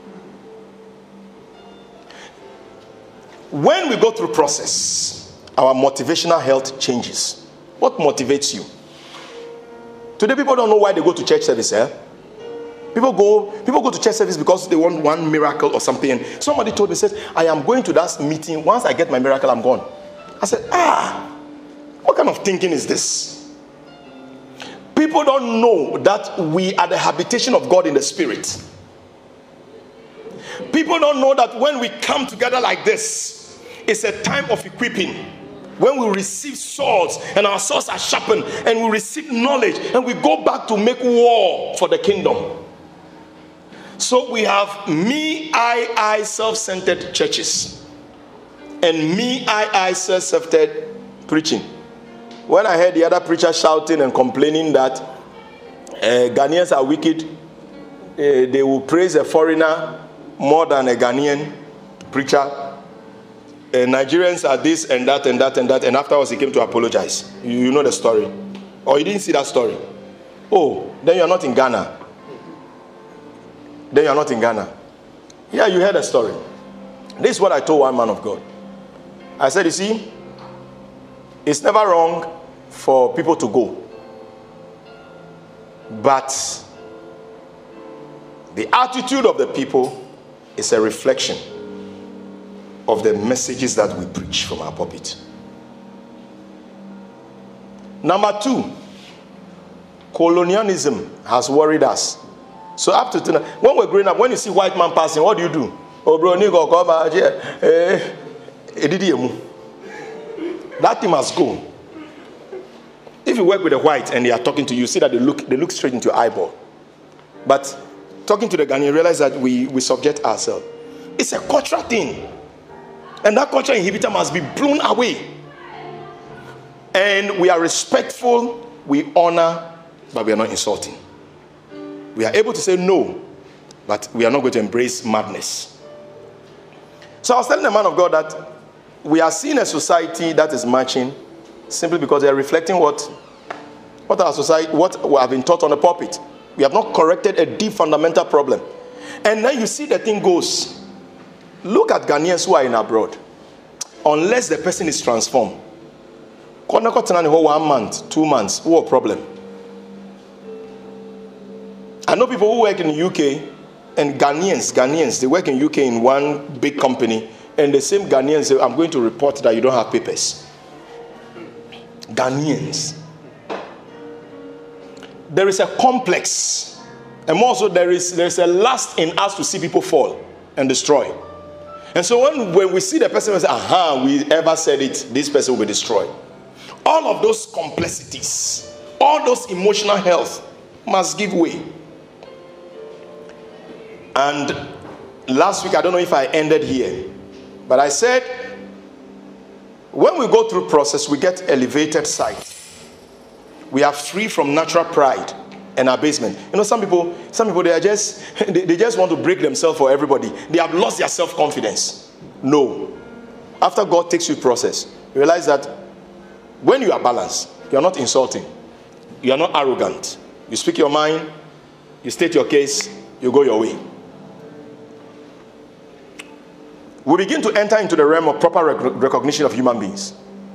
When we go through process, our motivational health changes. What motivates you? Today, people don't know why they go to church service. People go to church service because they want one miracle or something. And somebody told me, says, I am going to that meeting. Once I get my miracle, I'm gone. I said, what kind of thinking is this? People don't know that we are the habitation of God in the spirit. People don't know that when we come together like this, it's a time of equipping. When we receive swords and our swords are sharpened and we receive knowledge and we go back to make war for the kingdom. So we have me, I, self-centered churches and me, I, self-centered preaching. When I heard the other preacher shouting and complaining that Ghanaians are wicked, they will praise a foreigner more than a Ghanaian preacher. Nigerians are this and that and that and that, and afterwards he came to apologize. You know the story. Or you didn't see that story. Oh, then you're not in Ghana. Then you're not in Ghana. Yeah, you heard the story. This is what I told one man of God. I said, you see, it's never wrong for people to go. But the attitude of the people is a reflection of the messages that we preach from our pulpit. Number 2, colonialism has worried us. So up to tonight, when we're growing up, when you see white man passing, what do? Oh, bro, nigga, come out here. That thing must go. If you work with a white and they are talking to you, see that they look straight into your eyeball. But talking to the Ghanaian, you realize that we subject ourselves. It's a cultural thing. And that cultural inhibitor must be blown away. And we are respectful, we honor, but we are not insulting. We are able to say no, but we are not going to embrace madness. So I was telling the man of God that we are seeing a society that is marching simply because they are reflecting what our society, what we have been taught on the pulpit. We have not corrected a deep fundamental problem. And then you see the thing goes. Look at Ghanaians who are in abroad. Unless the person is transformed. 1 month, 2 months, what problem? I know people who work in the UK and Ghanaians, they work in UK in one big company, and the same Ghanaians say, I'm going to report that you don't have papers. Ghanaians. There is a complex, and also there is a lust in us to see people fall and destroy. And so when we see the person, we say, we ever said it, this person will be destroyed. All of those complexities, all those emotional health must give way. And last week, I don't know if I ended here, but I said, when we go through process, we get elevated sight. We are free from natural pride and abasement. You know, some people they are just they just want to break themselves for everybody. They have lost their self-confidence. No. After God takes you through process, you realize that when you are balanced, you are not insulting. You are not arrogant. You speak your mind, you state your case, you go your way. We begin to enter into the realm of proper recognition of human beings.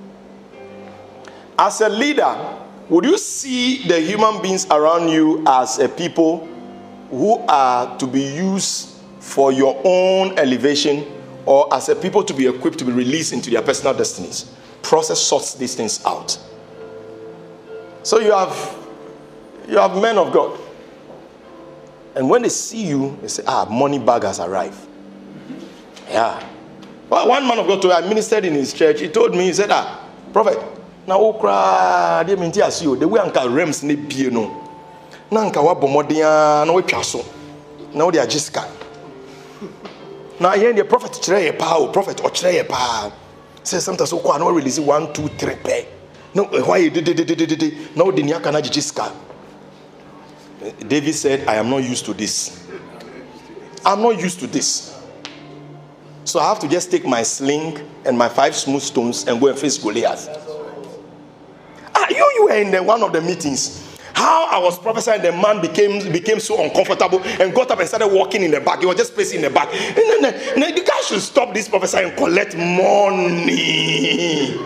As a leader, would you see the human beings around you as a people who are to be used for your own elevation, or as a people to be equipped to be released into their personal destinies? Process sorts these things out. So you have men of God. And when they see you, they say, money bag has arrived. Yeah. Well, one man of God told me, I ministered in his church. He told me, he said, Prophet, now okra de minti asio the way anka rems ne bie no na anka wa bomodia na we twaso na we dey agiska na here the prophet kire ye pa o prophet o kire ye pa say sometimes so kwa na we release 1 2 3 pay no why you did na we dey niaka na agiska. David said, I am not used to this. I'm not used to this. So I have to just take my sling and my 5 smooth stones and go and face Goliath. You were in one of the meetings. How I was prophesying, the man became so uncomfortable and got up and started walking in the back. He was just placing in the back. The guy should stop this prophesying and collect money.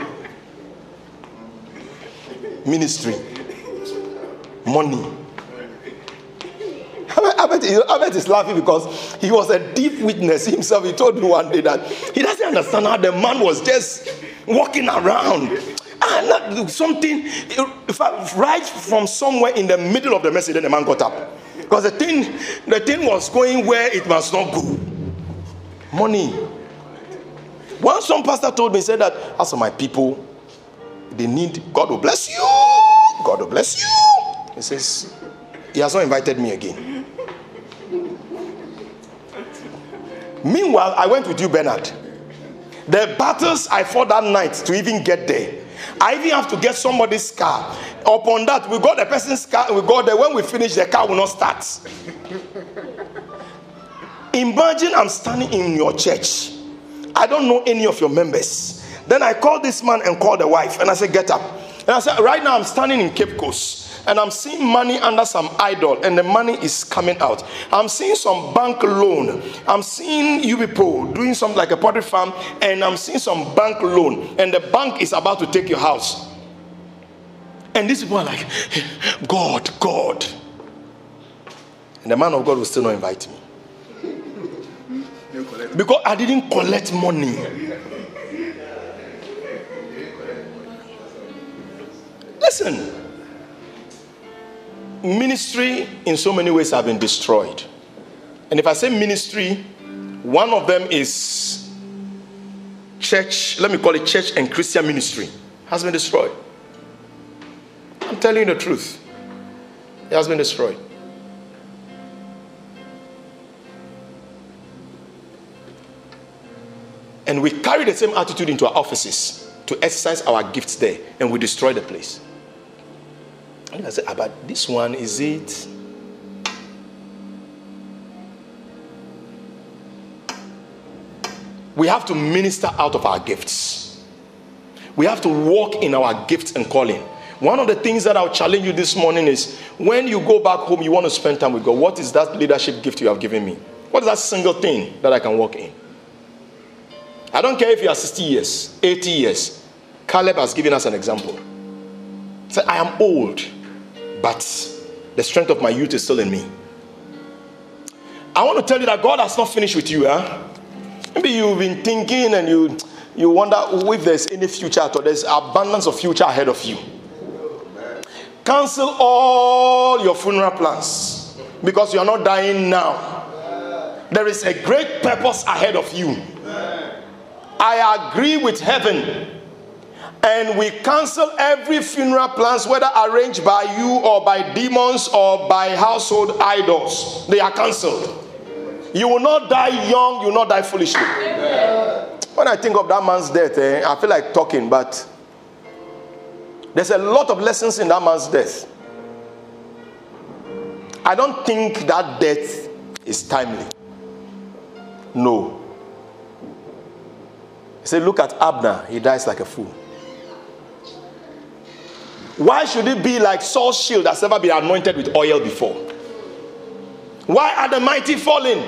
Ministry. Money. I bet he's laughing because he was a deep witness himself. He told me one day that he doesn't understand how the man was just walking around. Something right from somewhere in the middle of the message, then the man got up because the thing was going where it must not go. Money. Once some pastor told me, said that, as for my people, they need, God will bless you. God will bless you. He says, he has not invited me again. Meanwhile, I went with you, Bernard. The battles I fought that night to even get there. I even have to get somebody's car. Upon that, we got the person's car. We got there. When we finish, the car will not start. Imagine I'm standing in your church. I don't know any of your members. Then I called this man and called the wife. And I said, get up. And I said, right now I'm standing in Cape Coast. And I'm seeing money under some idol. And the money is coming out. I'm seeing some bank loan. I'm seeing you people doing something like a pottery farm. And I'm seeing some bank loan. And the bank is about to take your house. And these people are like, God, God. And the man of God will still not invite me. Because I didn't collect money. Listen. Ministry in so many ways have been destroyed. And if I say ministry, one of them is church, let me call it church and Christian ministry, has been destroyed. I'm telling you the truth. It has been destroyed. And we carry the same attitude into our offices to exercise our gifts there, and we destroy the place. And I said, but this one, is it? We have to minister out of our gifts. We have to walk in our gifts and calling. One of the things that I'll challenge you this morning is, when you go back home, you want to spend time with God. What is that leadership gift you have given me? What is that single thing that I can walk in? I don't care if you are 60 years, 80 years. Caleb has given us an example. He said, I am old, but the strength of my youth is still in me. I want to tell you that God has not finished with you. Maybe you've been thinking and you wonder if there's any future at all. There's abundance of future ahead of you. Cancel all your funeral plans because you are not dying now. There is a great purpose ahead of you. I agree with heaven, and we cancel every funeral plans, whether arranged by you or by demons or by household idols. They are cancelled. You will not die young, you will not die foolishly. When I think of that man's death, I feel like talking, but there's a lot of lessons in that man's death. I don't think that death is timely. No. He said, look at Abner, he dies like a fool. Why should it be like Saul's shield that's never been anointed with oil before? Why are the mighty falling?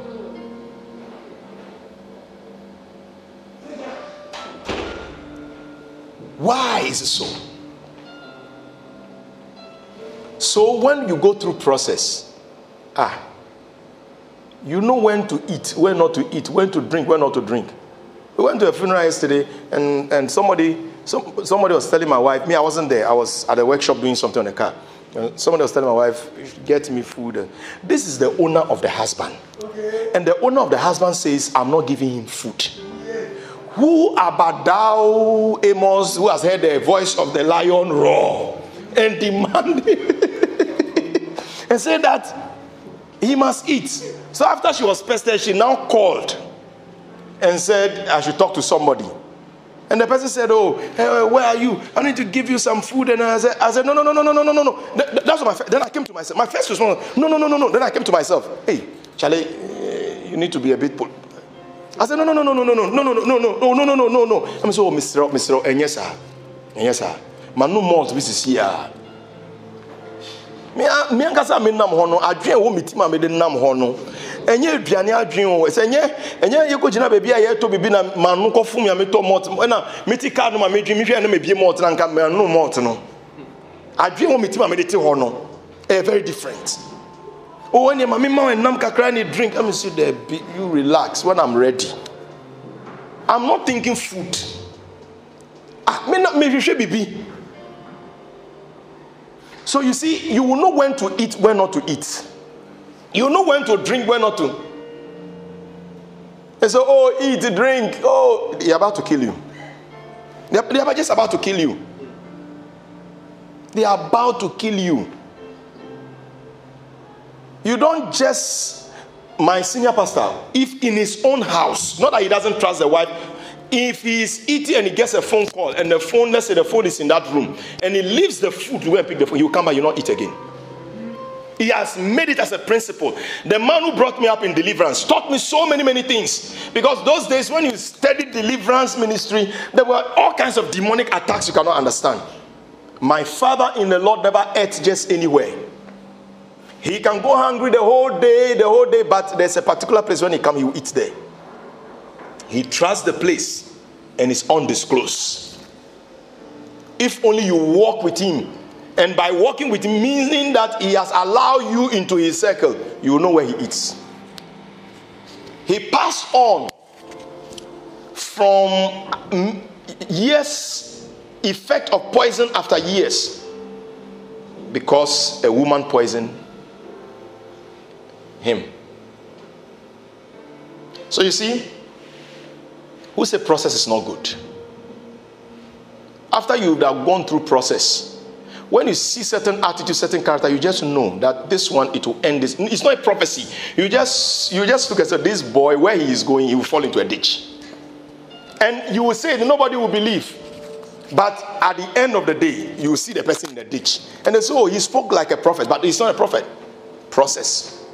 Why is it so? So when you go through process, you know when to eat, when not to eat, when to drink, when not to drink. We went to a funeral yesterday, and somebody was telling my wife, I wasn't there, I was at a workshop doing something on the car. And somebody was telling my wife, get me food. This is the owner of the husband. Okay. And the owner of the husband says, I'm not giving him food. Yeah. Who about thou, Amos, who has heard the voice of the lion roar and demanded and said that he must eat. So after she was pestered, she now called and said, I should talk to somebody. And the person said, where are you? I need to give you some food. And I said, no. That's what then I came to myself. My first response, no. Then I came to myself. Hey, Charlie, you need to be a bit. I said, no. I'm so, Mr. And yes, sir. Manu malt, this is here. Me ankasa me nam ho no adwen wo mitima me de nam ho no enye aduane adwen wo enye yekogina baabi a ye to bibi na manu kofum ya me to malt na metika no ma me dwen me hwe na me bie malt na nka manu malt no adwen wo mitima me de te ho no very different. When your mama and nam kakra ni drink, let me see there. You relax when I'm ready. I'm not thinking food. Me not me hwe bibi. So you see, you will know when to eat, when not to eat. You know when to drink, when not to. They say, oh, eat, drink. Oh, they're about to kill you. They're just about to kill you. They are about to kill you. You don't just, my senior pastor, if in his own house, not that he doesn't trust the wife, if he's eating and he gets a phone call and the phone, let's say the phone is in that room, and he leaves the food to go and pick the phone, he will come back, you will not eat again. He has made it as a principle. The man who brought me up in deliverance taught me so many things. Because those days when you studied deliverance ministry, there were all kinds of demonic attacks you cannot understand. My father in the Lord never ate just anywhere. He can go hungry the whole day, but there's a particular place when he comes, he will eat there. He trusts the place and it's undisclosed. If only you walk with him, and by walking with him, meaning that he has allowed you into his circle, you will know where he eats. He passed on from years, effect of poison after years, because a woman poisoned him. So you see, who say process is not good? After you have gone through process, when you see certain attitude, certain character, you just know that this one, it will end this. It's not a prophecy. You just look and say, this boy, where he is going, he will fall into a ditch. And you will say that nobody will believe. But at the end of the day, you will see the person in the ditch. And they say, oh, he spoke like a prophet, but he's not a prophet. Process.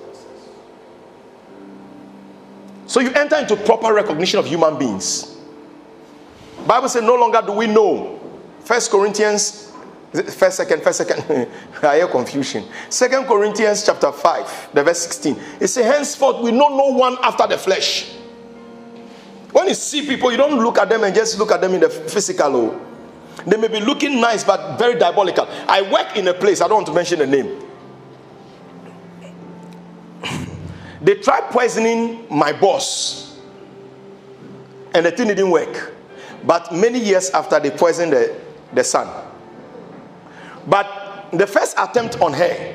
So you enter into proper recognition of human beings. Bible says, no longer do we know. 1 Corinthians, first, second. I hear confusion. 2 Corinthians chapter 5, the verse 16. It says, henceforth we know no one after the flesh. When you see people, you don't look at them and just look at them in the physical. They may be looking nice, but very diabolical. I work in a place, I don't want to mention the name. They tried poisoning my boss, and the thing didn't work. But many years after, they poisoned the son. But the first attempt on her,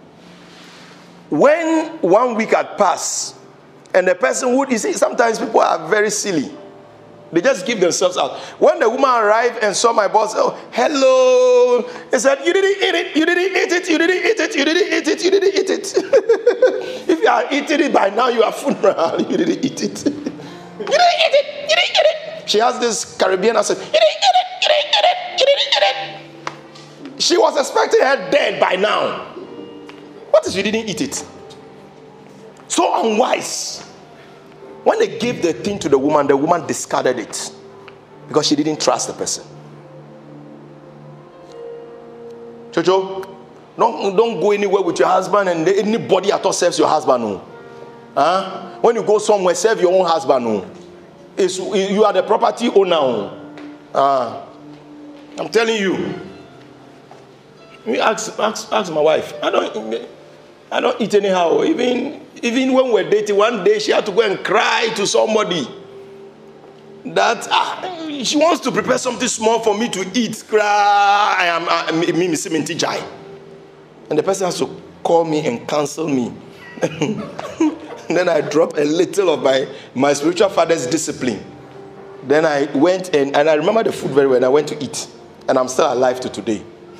when 1 week had passed, and the person would, you see, sometimes people are very silly. They just give themselves out. When the woman arrived and saw my boss, oh, hello, he said, you didn't eat it, you didn't eat it, you didn't eat it, you didn't eat it, you didn't eat it. If you are eating it by now, you are funeral, you didn't eat it. You didn't eat it, you didn't eat it. She has this Caribbean accent, you didn't eat it, you didn't eat it, you didn't eat it. She was expecting her dead by now. What is you didn't eat it? So unwise. When they gave the thing to the woman discarded it because she didn't trust the person. Jojo, don't go anywhere with your husband and anybody at all serves your husband. No. Huh? When you go somewhere, serve your own husband. No. You are the property owner. I'm telling you. Me ask my wife. I don't eat anyhow. Even when we're dating, one day she had to go and cry to somebody that she wants to prepare something small for me to eat. Cry, and the person has to call me and counsel me. Then I drop a little of my spiritual father's discipline. Then I went and I remember the food very well. And I went to eat, and I'm still alive to today.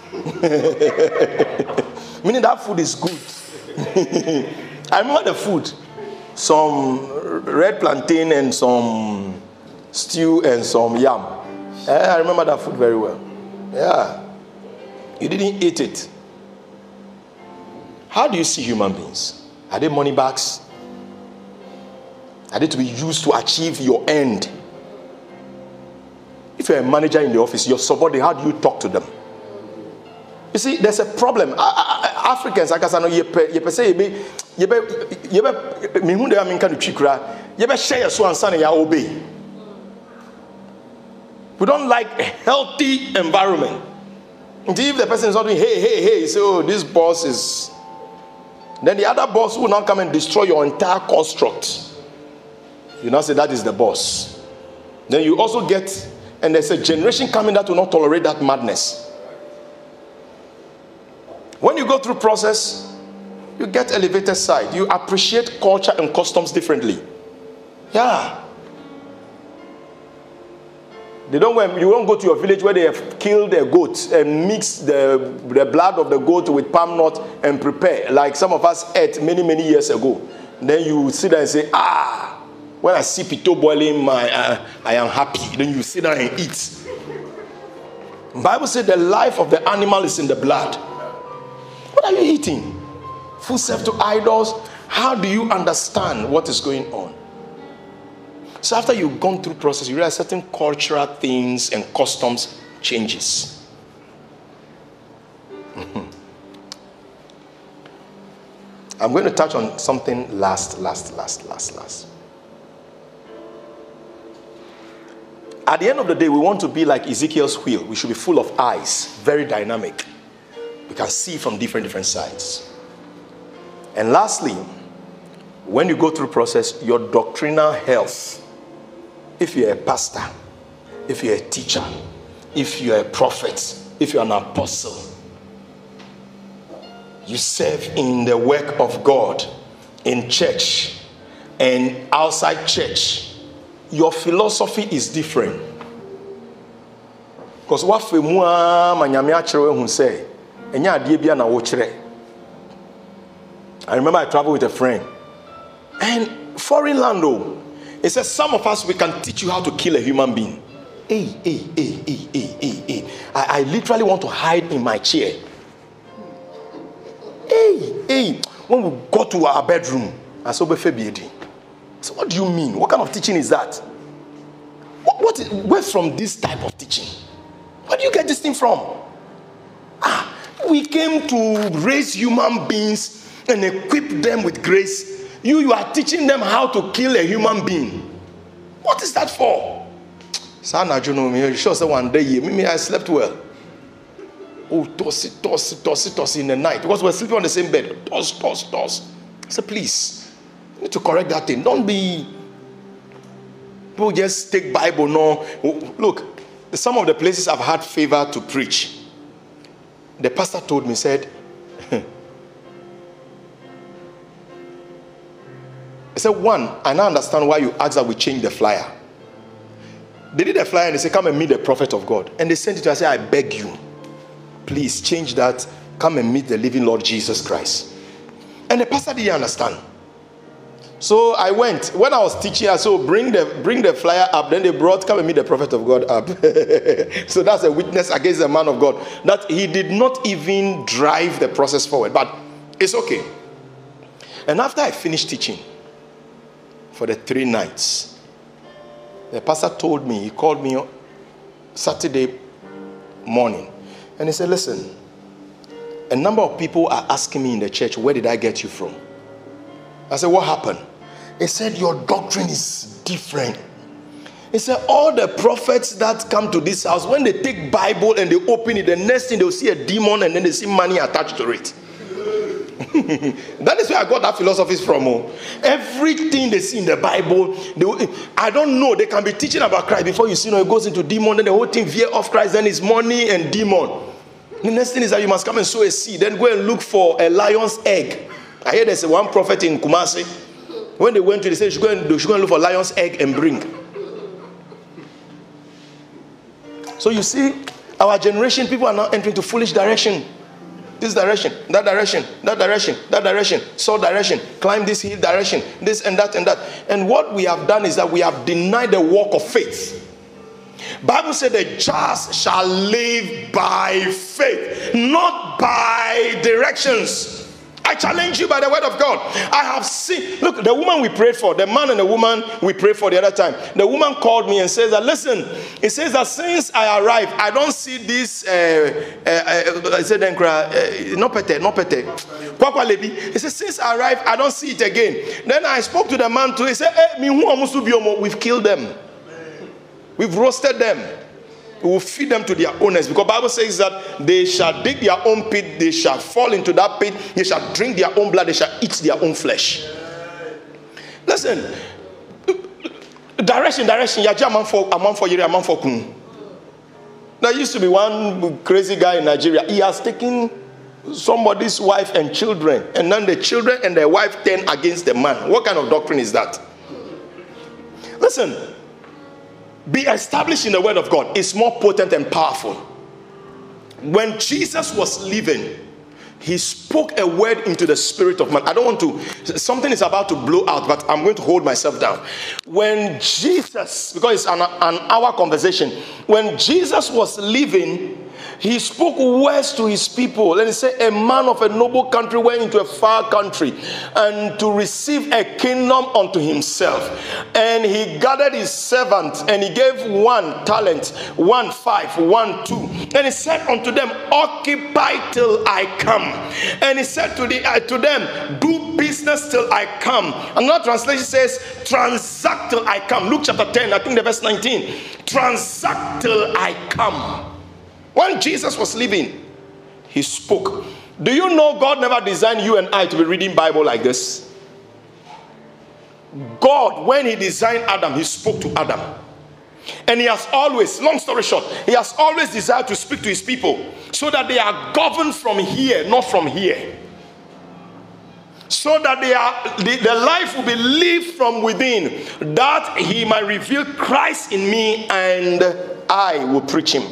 Meaning that food is good. I remember the food. Some red plantain and some stew and some yam. I remember that food very well. Yeah. You didn't eat it. How do you see human beings? Are they money bags? Are they to be used to achieve your end? If you're a manager in the office, your subordinate, how do you talk to them? You see, there's a problem. Africans, like I said, we don't like a healthy environment. If the person is not doing, hey, so this boss is, then the other boss will not come and destroy your entire construct. You now say that is the boss. Then you also get, and there's a generation coming that will not tolerate that madness. When you go through process, you get elevated side. You appreciate culture and customs differently. Yeah. You don't go to your village where they have killed a goat and mix the blood of the goat with palm nut and prepare, like some of us ate many, many years ago. Then you sit there and say, when I see pito boiling, I am happy. Then you sit down and eat. The Bible said the life of the animal is in the blood. What are you eating? Food served to idols? How do you understand what is going on? So after you've gone through process, you realize certain cultural things and customs changes. I'm going to touch on something last. At the end of the day, we want to be like Ezekiel's wheel. We should be full of eyes, very dynamic. We can see from different sides. And lastly, when you go through process, your doctrinal health. If you're a pastor, if you're a teacher, if you're a prophet, if you're an apostle, you serve in the work of God, in church and outside church, your philosophy is different. Because what we say, I remember I traveled with a friend, and foreign land, it says some of us, we can teach you how to kill a human being. I literally want to hide in my chair. When we go to our bedroom, so what do you mean? What kind of teaching is that? Where's from this type of teaching? Where do you get this thing from? We came to raise human beings and equip them with grace. You are teaching them how to kill a human being. What is that for? Sana, you know me. Sure, say one day, maybe I slept well. Oh, toss in the night because we're sleeping on the same bed. Toss. I said, please, you need to correct that thing. Don't be. People just take Bible. No, look, some of the places I've had favor to preach. The pastor told me, said. He said, one, I now understand why you asked that we change the flyer. They did a flyer and they said, come and meet the prophet of God. And they sent it to us. I said, I beg you, please change that. Come and meet the living Lord Jesus Christ. And the pastor didn't understand. So I went. When I was teaching, I said, bring the flyer up. Then they brought, come and meet the prophet of God up. So that's a witness against the man of God. That he did not even drive the process forward. But it's okay. And after I finished teaching, for the 3 nights, the pastor told me, he called me Saturday morning, and he said, listen, a number of people are asking me in the church, where did I get you from? I said, what happened? He said, your doctrine is different. He said, all the prophets that come to this house, when they take Bible and they open it, the next thing they'll see a demon and then they see money attached to it. That is where I got that philosophy from. Everything they see in the Bible, I don't know, they can be teaching about Christ before you see, it goes into demon, then the whole thing veer off Christ, then it's money and demon. The next thing is that you must come and sow a seed, then go and look for a lion's egg. I hear there's one prophet in Kumasi. When they went to, they said they should go and look for lion's egg and bring. So you see, our generation, people are now entering into foolish direction. This direction, that direction, that direction, that direction, soul direction, climb this hill direction, this and that and that. And what we have done is that we have denied the walk of faith. Bible said the just shall live by faith, not by directions. I challenge you by the word of God. I have seen, look, the woman we prayed for, the man and the woman we prayed for the other time. The woman called me and says that, listen, it says that since I arrived, I don't see this, I said, no pete. He said, since I arrived, I don't see it again. Then I spoke to the man too. He said, we've killed them. We've roasted them. We will feed them to their owners, because the Bible says that they shall dig their own pit, they shall fall into that pit, they shall drink their own blood, they shall eat their own flesh. Listen, direction. There used to be one crazy guy in Nigeria. He has taken somebody's wife and children, and then the children and their wife turn against the man. What kind of doctrine is that? Listen. be established in the word of God is more potent and powerful. When Jesus was living, he spoke a word into the spirit of man. I don't want to, something is about to blow out, but I'm going to hold myself down. When Jesus, because it's an hour conversation, when Jesus was living, he spoke words to his people. And he said, a man of a noble country went into a far country and to receive a kingdom unto himself. And he gathered his servants and he gave 1 talent, 1 5, 1 2. And he said unto them, occupy till I come. And he said to them, do business till I come. Another translation says, transact till I come. Luke chapter 10, I think the verse 19. Transact till I come. When Jesus was living, he spoke. Do you know God never designed you and I to be reading Bible like this? God, when he designed Adam, he spoke to Adam. And he has always, long story short, he has always desired to speak to his people so that they are governed from here, not from here. So that the life will be lived from within, that he might reveal Christ in me and I will preach him.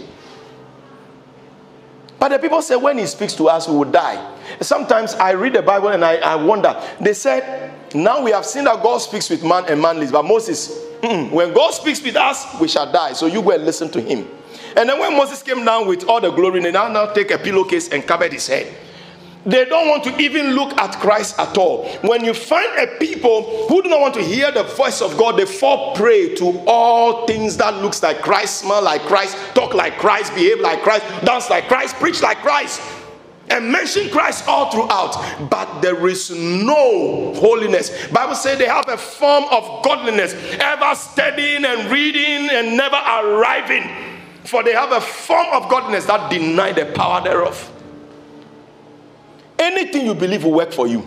But the people say when he speaks to us, we will die. Sometimes I read the Bible and I wonder. They said, now we have seen that God speaks with man and man lives. But Moses, when God speaks with us, we shall die. So you go and listen to him. And then when Moses came down with all the glory, they now take a pillowcase and covered his head. They don't want to even look at Christ at all. When you find a people who do not want to hear the voice of God, they fall prey to all things that looks like Christ, smell like Christ, talk like Christ, behave like Christ, dance like Christ, preach like Christ, and mention Christ all throughout. But there is no holiness. Bible says they have a form of godliness, ever studying and reading and never arriving. For they have a form of godliness that deny the power thereof. Anything you believe will work for you.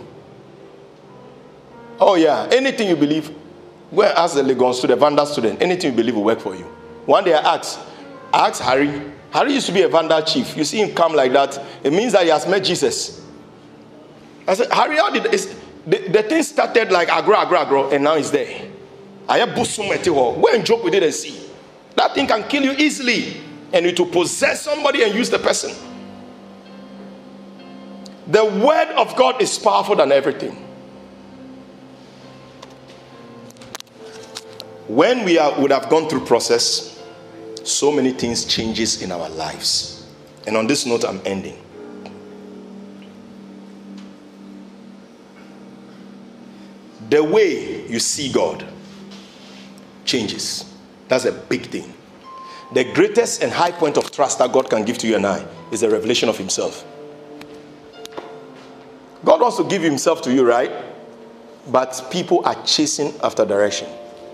Oh yeah, anything you believe. Go and ask the Legon student, the Vanda student. Anything you believe will work for you. One day I asked Harry. Harry used to be a Vanda chief. You see him come like that, it means that he has met Jesus. I said, Harry, how did the thing started like agro, and now he's there. I have go and joke with it and see. That thing can kill you easily, and it will possess somebody and use the person. The word of God is powerful than everything. When we would have gone through process, so many things changes in our lives. And on this note, I'm ending. The way you see God changes. That's a big thing. The greatest and high point of trust that God can give to you and I is the revelation of himself. God wants to give himself to you, right? But people are chasing after direction.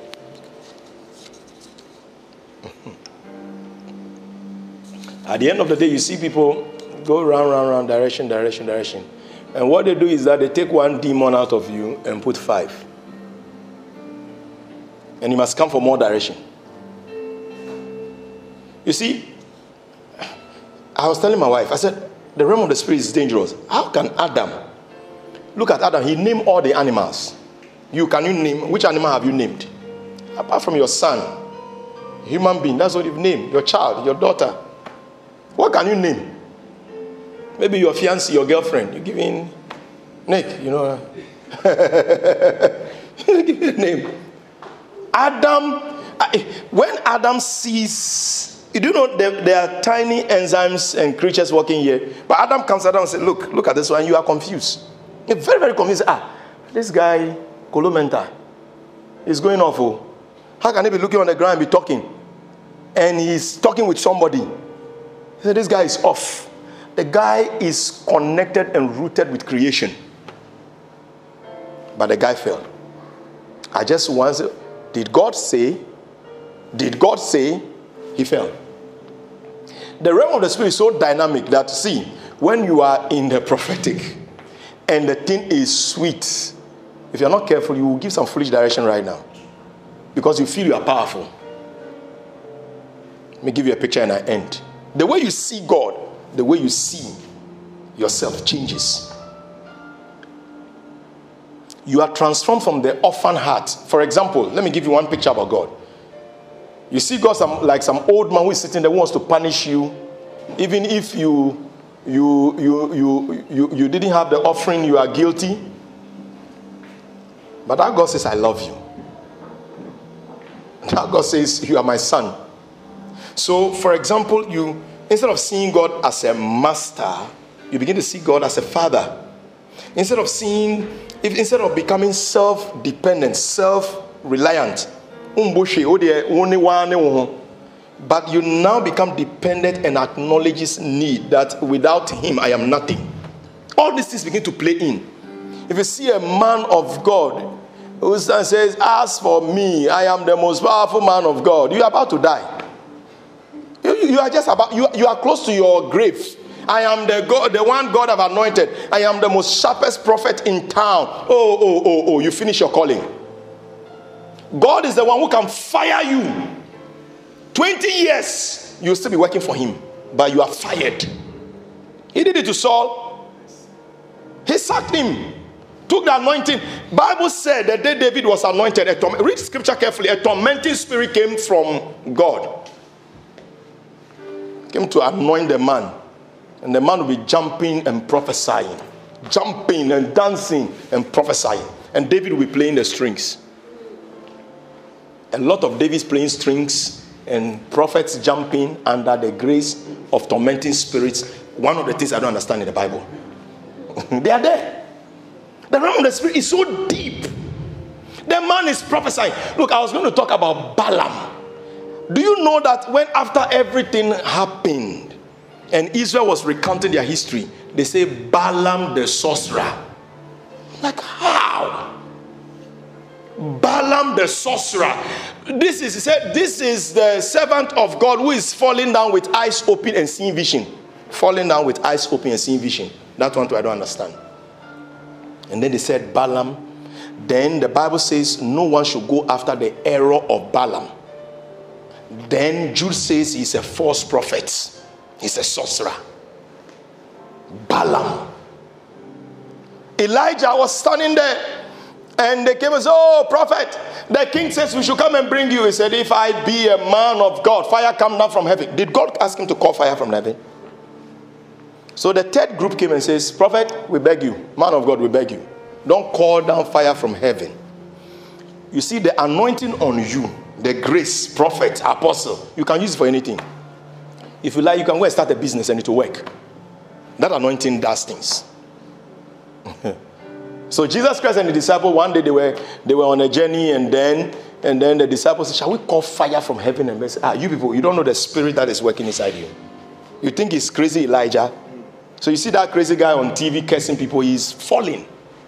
At the end of the day, you see people go round, direction. And what they do is that they take one demon out of you and put 5. And you must come for more direction. You see, I was telling my wife, I said, the realm of the spirit is dangerous. How can Adam... Look at Adam. He named all the animals. Can you name? Which animal have you named? Apart from your son, human being, that's what you've named. Your child, your daughter. What can you name? Maybe your fiancé, your girlfriend. You give in Nick, you know. Give me a name. Adam. When Adam sees, you do know there are tiny enzymes and creatures working here. But Adam comes out and says, look at this one. You are confused. You're very, very confused. This guy, Colomenta, is going off. How can he be looking on the ground and be talking? And he's talking with somebody. He said, this guy is off. The guy is connected and rooted with creation. But the guy fell. I just wonder, did God say? Did God say? He fell. The realm of the spirit is so dynamic that, see, when you are in the prophetic, and the thing is sweet, if you're not careful, you will give some foolish direction right now. Because you feel you are powerful. Let me give you a picture and I end. The way you see God, the way you see yourself changes. You are transformed from the orphan heart. For example, let me give you one picture about God. You see God like some old man who is sitting there who wants to punish you, even if you didn't have the offering, you are guilty. But that God says, I love you. That God says, you are my son. So, for example, you, instead of seeing God as a master, you begin to see God as a father. Instead of becoming self-dependent, self-reliant, but you now become dependent and acknowledge his need, that without him I am nothing. All these things begin to play in. If you see a man of God who says, as for me, I am the most powerful man of God, you are about to die. You are just about, you are close to your grave. I am the one God have anointed. I am the most sharpest prophet in town. Oh, you finish your calling. God is the one who can fire you. 20 years, you'll still be working for him, but you are fired. He did it to Saul. He sacked him. Took the anointing. Bible said that the day David was anointed, read scripture carefully, a tormenting spirit came from God. Came to anoint the man. And the man will be jumping and prophesying. Jumping and dancing and prophesying. And David will be playing the strings. A lot of David's playing strings and prophets jumping under the grace of tormenting spirits. One of the things I don't understand in the Bible. They are there. The realm of the spirit is so deep. The man is prophesying. Look, I was going to talk about Balaam. Do you know that when after everything happened and Israel was recounting their history, they say Balaam the sorcerer? Like how? Balaam the sorcerer. He said, this is the servant of God who is falling down with eyes open and seeing vision. Falling down with eyes open and seeing vision. That one too I don't understand. And then they said Balaam. Then the Bible says no one should go after the error of Balaam. Then Jude says he's a false prophet. He's a sorcerer. Balaam. Elijah was standing there. And they came and said, oh, prophet, the king says we should come and bring you. He said, if I be a man of God, fire come down from heaven. Did God ask him to call fire from heaven? So the third group came and says, prophet, we beg you. Man of God, we beg you. Don't call down fire from heaven. You see, the anointing on you, the grace, prophet, apostle, you can use it for anything. If you like, you can go and start a business and it will work. That anointing does things. So Jesus Christ and the disciples, one day they were on a journey, and then the disciples said, shall we call fire from heaven? And they said, you people, you don't know the spirit that is working inside you. You think he's crazy Elijah. So you see that crazy guy on TV cursing people, he's falling.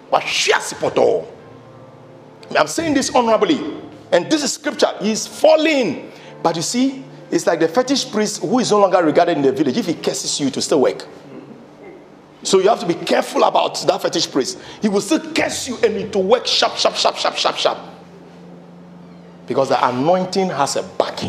I'm saying this honorably. And this is scripture. He's falling. But you see, it's like the fetish priest who is no longer regarded in the village. If he curses you, to still work. So you have to be careful about that fetish priest. He will still curse you and it will work sharp. Because the anointing has a backing.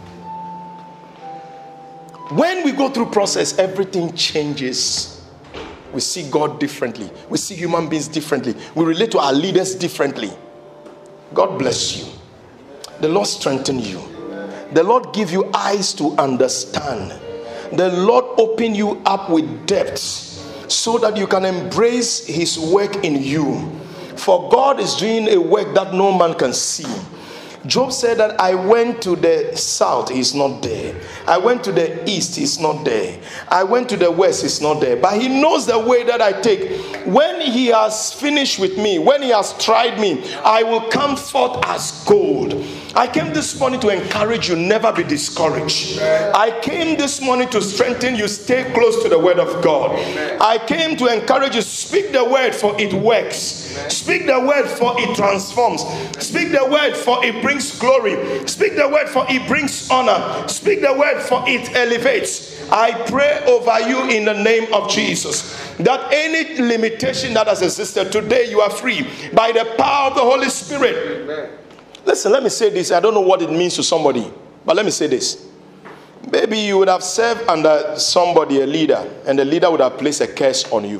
When we go through process, everything changes. We see God differently. We see human beings differently. We relate to our leaders differently. God bless you. The Lord strengthen you. The Lord give you eyes to understand. The Lord open you up with depths, so that you can embrace his work in you. For God is doing a work that no man can see. Job said that I went to the south, he's not there. I went to the east, he's not there. I went to the west, he's not there. But he knows the way that I take. When he has finished with me, when he has tried me, I will come forth as gold. I came this morning to encourage you, never be discouraged. I came this morning to strengthen you, stay close to the word of God. I came to encourage you, speak the word for it works. Speak the word for it transforms. Speak the word for it brings glory. Speak the word for it brings honor. Speak the word for it elevates. I pray over you in the name of Jesus that any limitation that has existed today, you are free by the power of the Holy Spirit. Amen. Listen, let me say this. I don't know what it means to somebody, but let me say this. Maybe you would have served under somebody, a leader, and the leader would have placed a curse on you.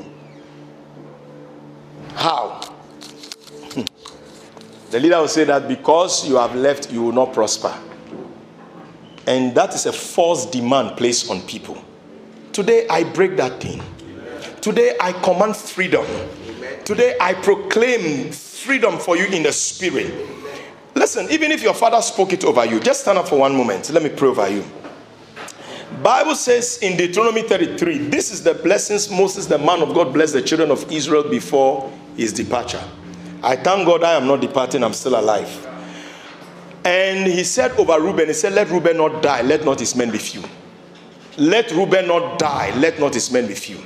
How? The leader will say that because you have left, you will not prosper. And that is a false demand placed on people. Today, I break that thing. Today, I command freedom. Today, I proclaim freedom for you in the spirit. Listen, even if your father spoke it over you, just stand up for one moment. Let me pray over you. Bible says in Deuteronomy 33, this is the blessings Moses, the man of God, blessed the children of Israel before his departure. I thank God I am not departing, I'm still alive. And he said over Reuben, he said, let Reuben not die, let not his men be few. Let Reuben not die, let not his men be few.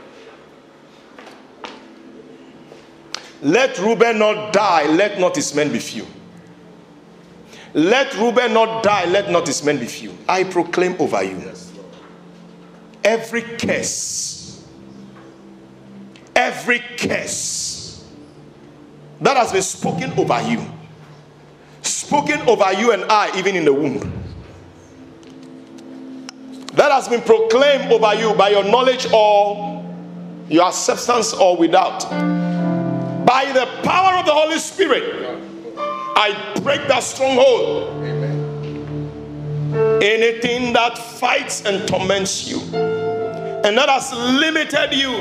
Let Reuben not die, let not his men be few. Let Reuben not die, let not his men be few. I proclaim over you. Every curse that has been spoken over you and I, even in the womb, that has been proclaimed over you by your knowledge or your substance or without, by the power of the Holy Spirit, I break that stronghold. Amen. Anything that fights and torments you and that has limited you,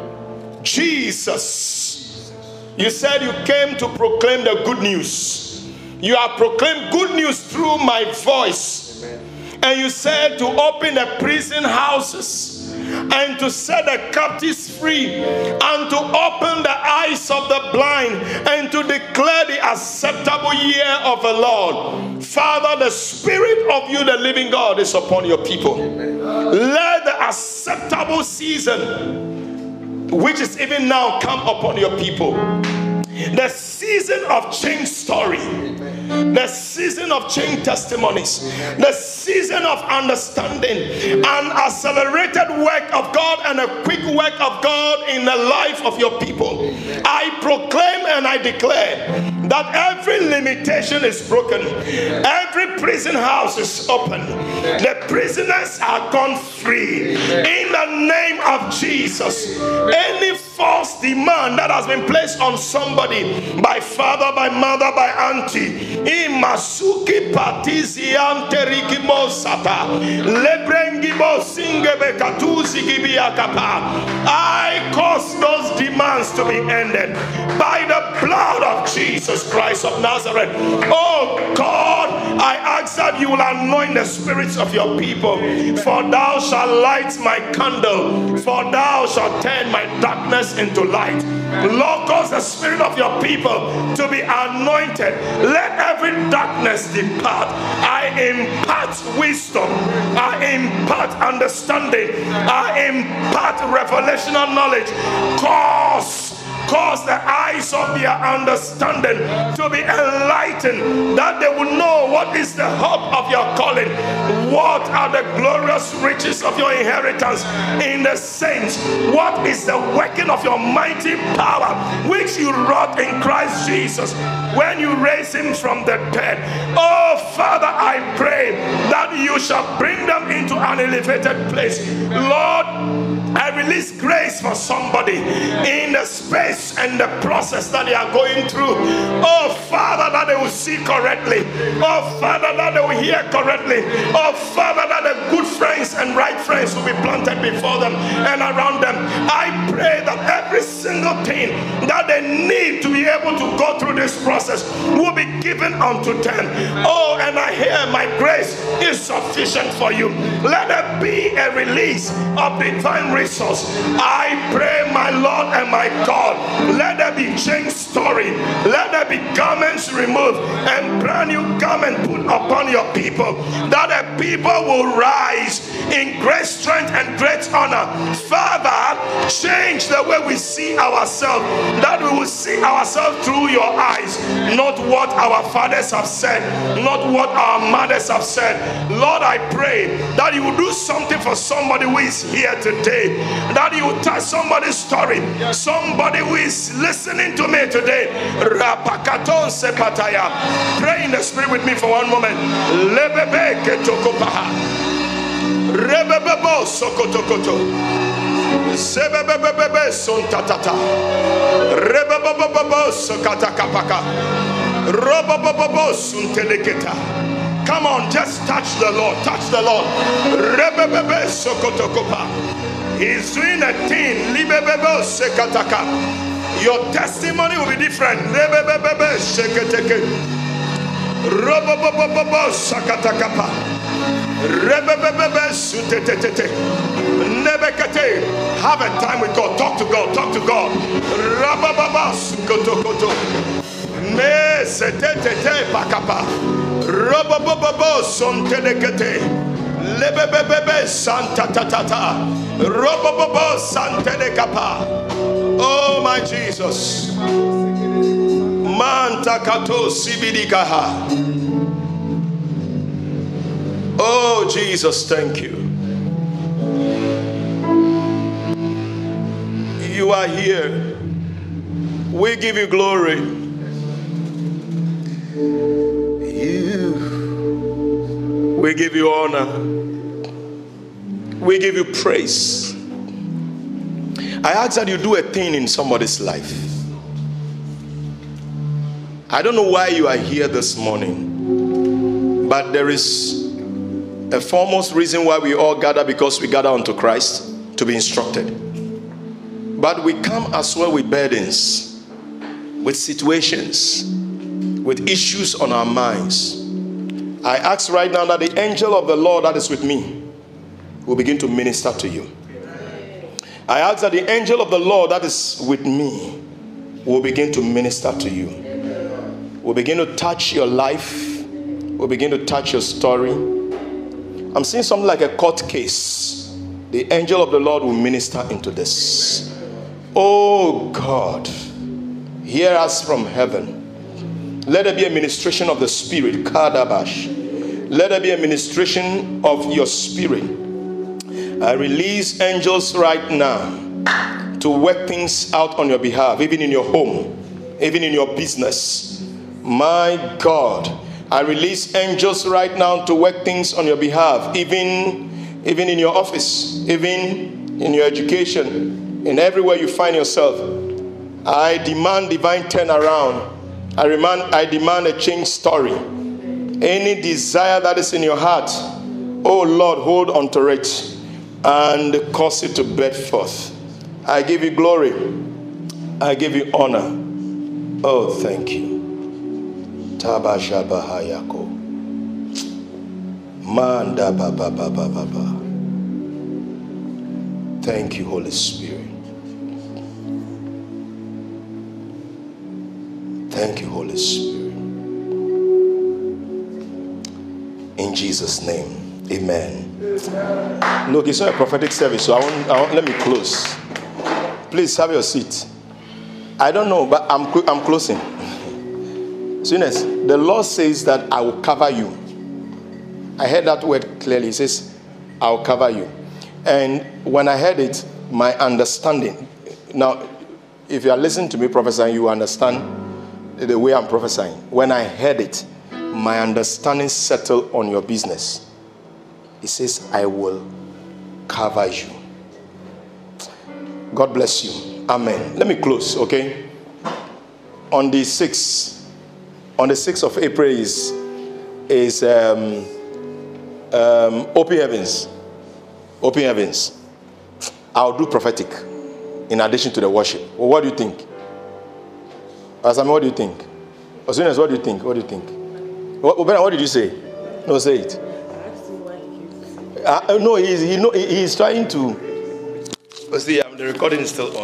Jesus, you said you came to proclaim the good news. You have proclaimed good news through my voice. Amen. And you said to open the prison houses and to set the captives free, and to open the eyes of the blind, and to declare the acceptable year of the Lord. Father, the Spirit of you, the living God, is upon your people. Amen. Let the acceptable season, which is even now, come upon your people. The season of change story. Amen. The season of change testimonies. Amen. The season of understanding, an accelerated work of God and a quick work of God in the life of your people. Amen. I proclaim and I declare that every limitation is broken. Amen. Every prison house is open. Amen. The prisoners are gone free. Amen. In the name of Jesus. Amen. Any false demand that has been placed on somebody by father, by mother, by auntie, imasuki patizian terikimo sata lebrengimo singebe katuzi gibiakapa. I cause those demands to be ended by the blood of Jesus Christ of Nazareth. Oh God, I ask that you will anoint the spirits of your people, for thou shalt light my candle, for thou shalt turn my darkness into light. Lord, cause the spirit of your people to be anointed. Let every darkness depart. I impart wisdom. I impart understanding. I impart revelational knowledge. Cause the eyes of their understanding to be enlightened, that they will know what is the hope of your calling, what are the glorious riches of your inheritance in the saints, what is the working of your mighty power which you wrought in Christ Jesus when you raised him from the dead. Oh Father, I pray that you shall bring them into an elevated place. Lord, I release grace for somebody in the space and the process that they are going through. Oh Father, that they will see correctly. Oh Father, that they will hear correctly. Oh Father, that the good friends and right friends will be planted before them and around them. I pray that every single thing that they need to be able to go through this process will be given unto them. Oh, and I hear my grace is sufficient for you. Let there be a release of divine resource. I pray, my Lord and my God, let there be change story. Let there be garments removed and brand new garment put upon your people, that the people will rise in great strength and great honor. Father, change the way we see ourselves, that we will see ourselves through your eyes, not what our fathers have said, not what our mothers have said. Lord, I pray that you will do something for somebody who is here today, that you will touch somebody's story, somebody who is listening to me today. Pray in the spirit with me for one moment. Rebebebo sokotokoto. Sebebebebe sontatata. Rebebebo sokatakapaka. Robobobo sunteleketa. Come on, just touch the Lord. Touch the Lord. Rebebebe sokotokopa. He's doing a thing. Libebebe sekataka. Your testimony will be different. Rebebebe sekateke. Robobobobo sakatakapa. Rebebebe sutetete. Nebekate. Have a time with God. Talk to God. Talk to God. Rabababa sukotokoto. Me setete pakapa. Robobobobo sontelekete. Lebebebebe santa tatata. Robobobo santelekapa. Oh my Jesus. Manta kato sibidikaha. Oh Jesus, thank you. You are here. We give you glory. We give you honor. We give you praise. I ask that you do a thing in somebody's life. I don't know why you are here this morning, but there is a foremost reason why we all gather, because we gather unto Christ to be instructed. But we come as well with burdens, with situations, with issues on our minds. I ask right now that the angel of the Lord that is with me will begin to minister to you. I ask that the angel of the Lord that is with me will begin to minister to you. Will begin to touch your life. Will begin to touch your story. I'm seeing something like a court case. The angel of the Lord will minister into this. Oh God, hear us from heaven. Let there be a ministration of the Spirit. Kadabash. Let there be a ministration of your Spirit. I release angels right now to work things out on your behalf, even in your home, even in your business. My God, I release angels right now to work things on your behalf, even in your office, even in your education, in everywhere you find yourself. I demand divine turnaround. I demand a change story. Any desire that is in your heart, oh Lord, hold on to it and cause it to bed forth. I give you glory. I give you honor. Oh, thank you. Tabashabahayako. Manda baba baba baba. Thank you, Holy Spirit. Thank you, Holy Spirit. In Jesus' name, amen. Look, it's not a prophetic service, so let me close. Please have your seat. I don't know, but I'm closing. Soonest, the Lord says that I will cover you. I heard that word clearly. He says, I will cover you. And when I heard it, my understanding. Now, if you are listening to me prophesying, you understand the way I'm prophesying. When I heard it, my understanding settled on your business. It says, I will cover you. God bless you. Amen. Let me close, okay? On the 6th of April is Open Heavens. Open Heavens. I'll do prophetic in addition to the worship. Well, what do you think? Pastor, what do you think? Osiris, what do you think? What do you think? What did you say? No, say it. No, he's trying to. See, the recording is still on.